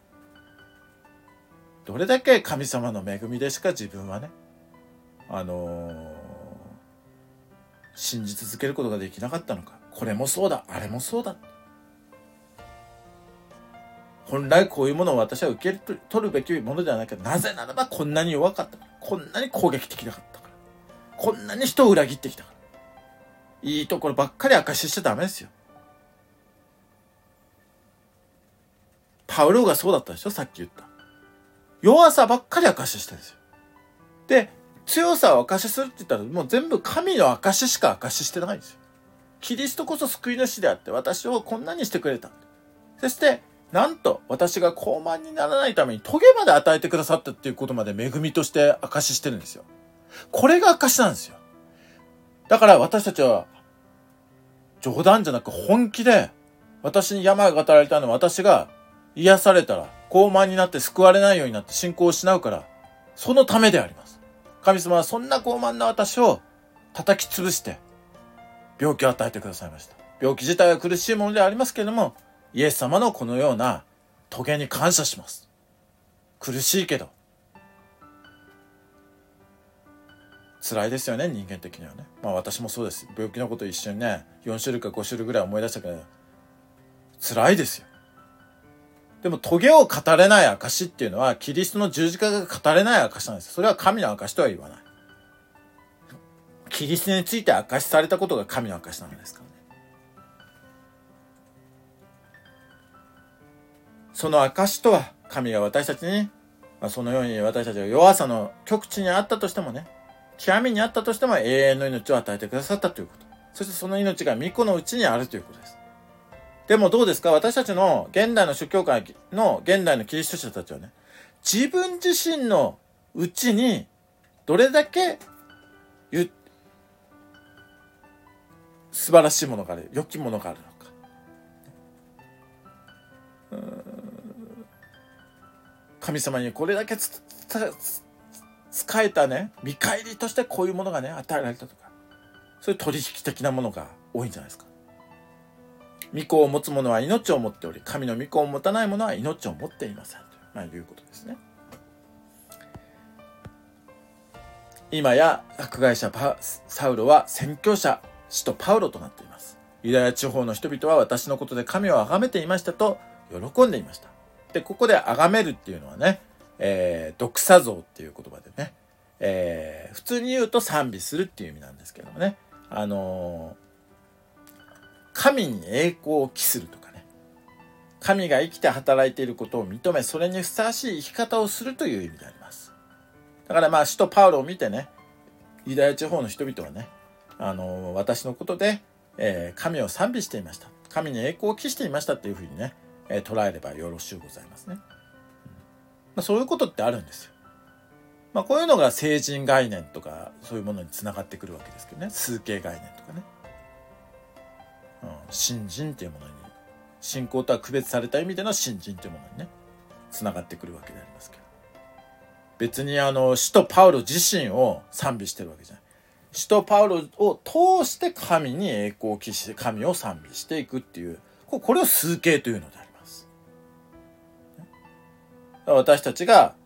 どれだけ神様の恵みでしか自分はね、あのー、信じ続けることができなかったのか。これもそうだ、あれもそうだ。本来こういうものを私は受け取るべきものではないけど、なぜならばこんなに弱かったから、こんなに攻撃的だったから、こんなに人を裏切ってきたから、いいところばっかり証ししちゃダメですよ。パウロがそうだったでしょ、さっき言った。弱さばっかり証ししてるんですよ。で、強さを証しするって言ったら、もう全部神の証ししか証ししてないんですよ。キリストこそ救い主であって、私をこんなにしてくれた。そして、なんと私が高慢にならないために棘まで与えてくださったっていうことまで恵みとして証ししてるんですよ。これが証しなんですよ。だから私たちは冗談じゃなく本気で、私に病が与えられたのは私が癒されたら高慢になって救われないようになって信仰を失うから、そのためであります。神様はそんな高慢な私を叩き潰して病気を与えてくださいました。病気自体は苦しいものではありますけれども、イエス様のこのような棘に感謝します。苦しいけど辛いですよね、人間的にはね。まあ私もそうです。病気のこと一緒にね、よん種類かご種類ぐらい思い出したけど辛いですよ。でも棘を語れない証っていうのはキリストの十字架が語れない証なんです。それは神の証とは言わない。キリストについて証しされたことが神の証なのですからね。その証とは神が私たちに、まあ、そのように私たちが弱さの極地にあったとしてもね、極みにあったとしても永遠の命を与えてくださったということ。そしてその命が御子のうちにあるということです。でもどうですか、私たちの現代の諸教会の現代のキリスト者たちはね、自分自身のうちにどれだけ素晴らしいものがある、良きものがあるのか。うーん、神様にこれだけつつ使えたね、見返りとしてこういうものがね、与えられたとか、そういう取引的なものが多いんじゃないですか。御子を持つ者は命を持っており、神の御子を持たない者は命を持っていませんと、まあ、いうことですね。今や迫害者パサウロは宣教者使徒パウロとなっています。ユダヤ地方の人々は私のことで神を崇めていましたと喜んでいました。で、ここで崇めるっていうのはね、えー、ドクサ像っていう言葉でね、えー、普通に言うと賛美するっていう意味なんですけどもね、あのー、神に栄光を期するとかね、神が生きて働いていることを認め、それにふさわしい生き方をするという意味であります。だからまあ使徒パウロを見てね、ユダヤ地方の人々はね、あのー、私のことで、えー、神を賛美していました、神に栄光を期していましたっていうふうにね、えー、捉えればよろしゅうございますね。うん、まあ、そういうことってあるんですよ。まあ、こういうのが聖人概念とかそういうものにつながってくるわけですけどね、数形概念とかね、うん、信心っていうものに、信仰とは区別された意味での信心というものにね、つながってくるわけでありますけど、別にあの使徒パウロ自身を賛美してるわけじゃない。使徒パウロを通して神に栄光を期して神を賛美していくっていう、これを数形というのであります。私たちが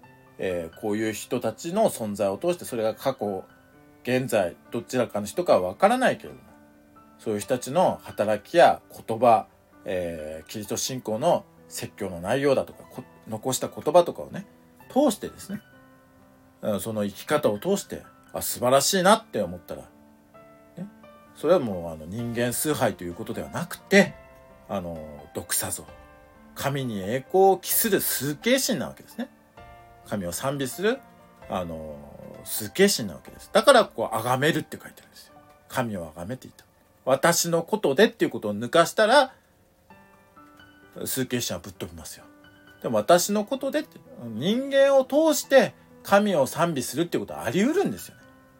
えー、こういう人たちの存在を通して、それが過去現在どちらかの人かは分からないけれども、そういう人たちの働きや言葉、えー、キリスト信仰の説教の内容だとか残した言葉とかをね通してですね、その生き方を通してあ素晴らしいなって思ったら、ね、それはもうあの人間崇拝ということではなくて、あの独作像、神に栄光を期する崇敬心なわけですね。神を賛美するあの崇敬心なわけです。だからここ崇めるって書いてあるんですよ。神を崇めていた。私のことでっていうことを抜かしたら崇敬心はぶっ飛びますよ。でも私のことでって人間を通して神を賛美するっていうことはあり得るんですよね。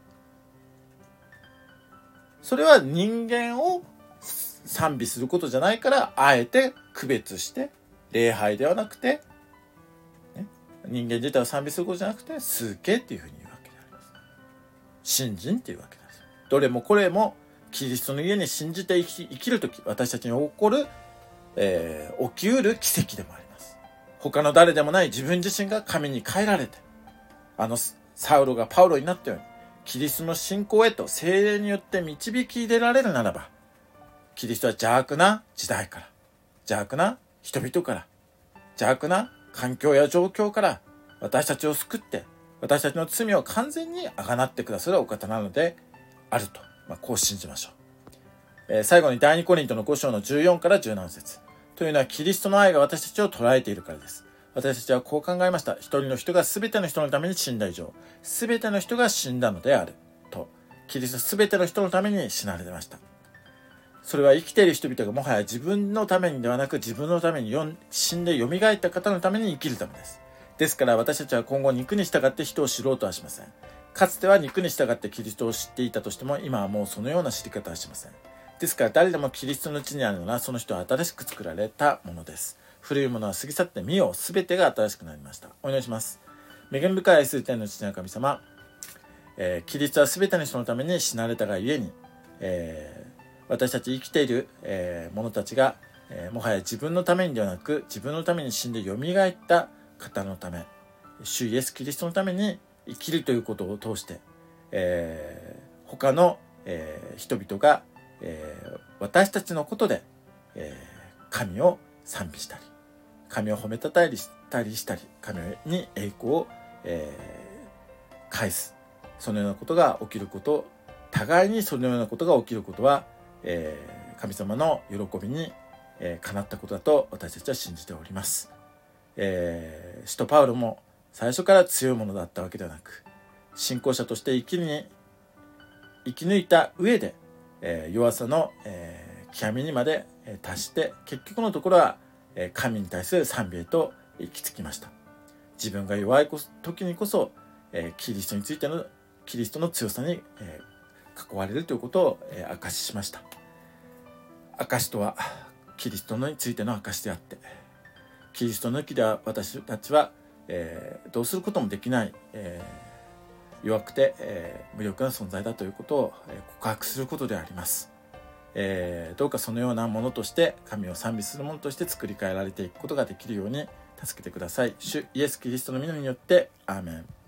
それは人間を賛美することじゃないから、あえて区別して礼拝ではなくて、ね、人間自体を賛美することじゃなくて崇敬っていうふうに言うわけであります。信心っていうわけです。どれもこれもキリストの家に信じて生き、生きるとき、私たちに起こる、えー、起きうる奇跡でもあります。他の誰でもない自分自身が神に変えられて、あのサウロがパウロになったように、キリストの信仰へと聖霊によって導き入れられるならば、キリストは邪悪な時代から、邪悪な人々から、邪悪な環境や状況から私たちを救って、私たちの罪を完全にあがなってくださるお方なのであると、まあ、こう信じましょう。えー、最後に第二コリントのご章のじゅうよんからじゅうなな節というのは、キリストの愛が私たちを捉えているからです。私たちはこう考えました。一人の人が全ての人のために死んだ以上、全ての人が死んだのであると、キリスト全ての人のために死なれました。それは生きている人々がもはや自分のためにではなく、自分のために死んで蘇った方のために生きるためです。ですから私たちは今後肉に従って人を知ろうとはしません。かつては肉に従ってキリストを知っていたとしても、今はもうそのような知り方はしません。ですから誰でもキリストのうちにあるのは、その人は新しく作られたものです。古いものは過ぎ去って見よ、すべてが新しくなりました。お祈りします。恵み深い愛する天の父なる神様、えー、キリストはすべての人のために死なれたがゆえに、えー、私たち生きている、えー、者たちが、えー、もはや自分のためにではなく、自分のために死んでよみがえった方のため、主イエスキリストのために生きるということを通して、えー、他の、えー、人々が、えー、私たちのことで、えー、神を賛美したり、神を褒めたたえりしたりしたり、神に栄光を、えー、返す、そのようなことが起きること、互いにそのようなことが起きることは、えー、神様の喜びに、えー、かなったことだと私たちは信じております。えー、使徒パウロも最初から強いものだったわけではなく、信仰者として生きに生き抜いた上で、えー、弱さの、えー、極みにまで達して、結局のところは、えー、神に対する賛美へと行き着きました。自分が弱い時にこそ、えー、キリストについてのキリストの強さに、えー、囲われるということを、えー、証ししました。証とはキリストについての証であって、キリスト抜きでは私たちは、えー、どうすることもできない、えー、弱くて、えー、無力な存在だということを、えー、告白することであります。えー、どうかそのようなものとして、神を賛美するものとして作り変えられていくことができるように助けてください。主イエスキリストの皆によってアーメン。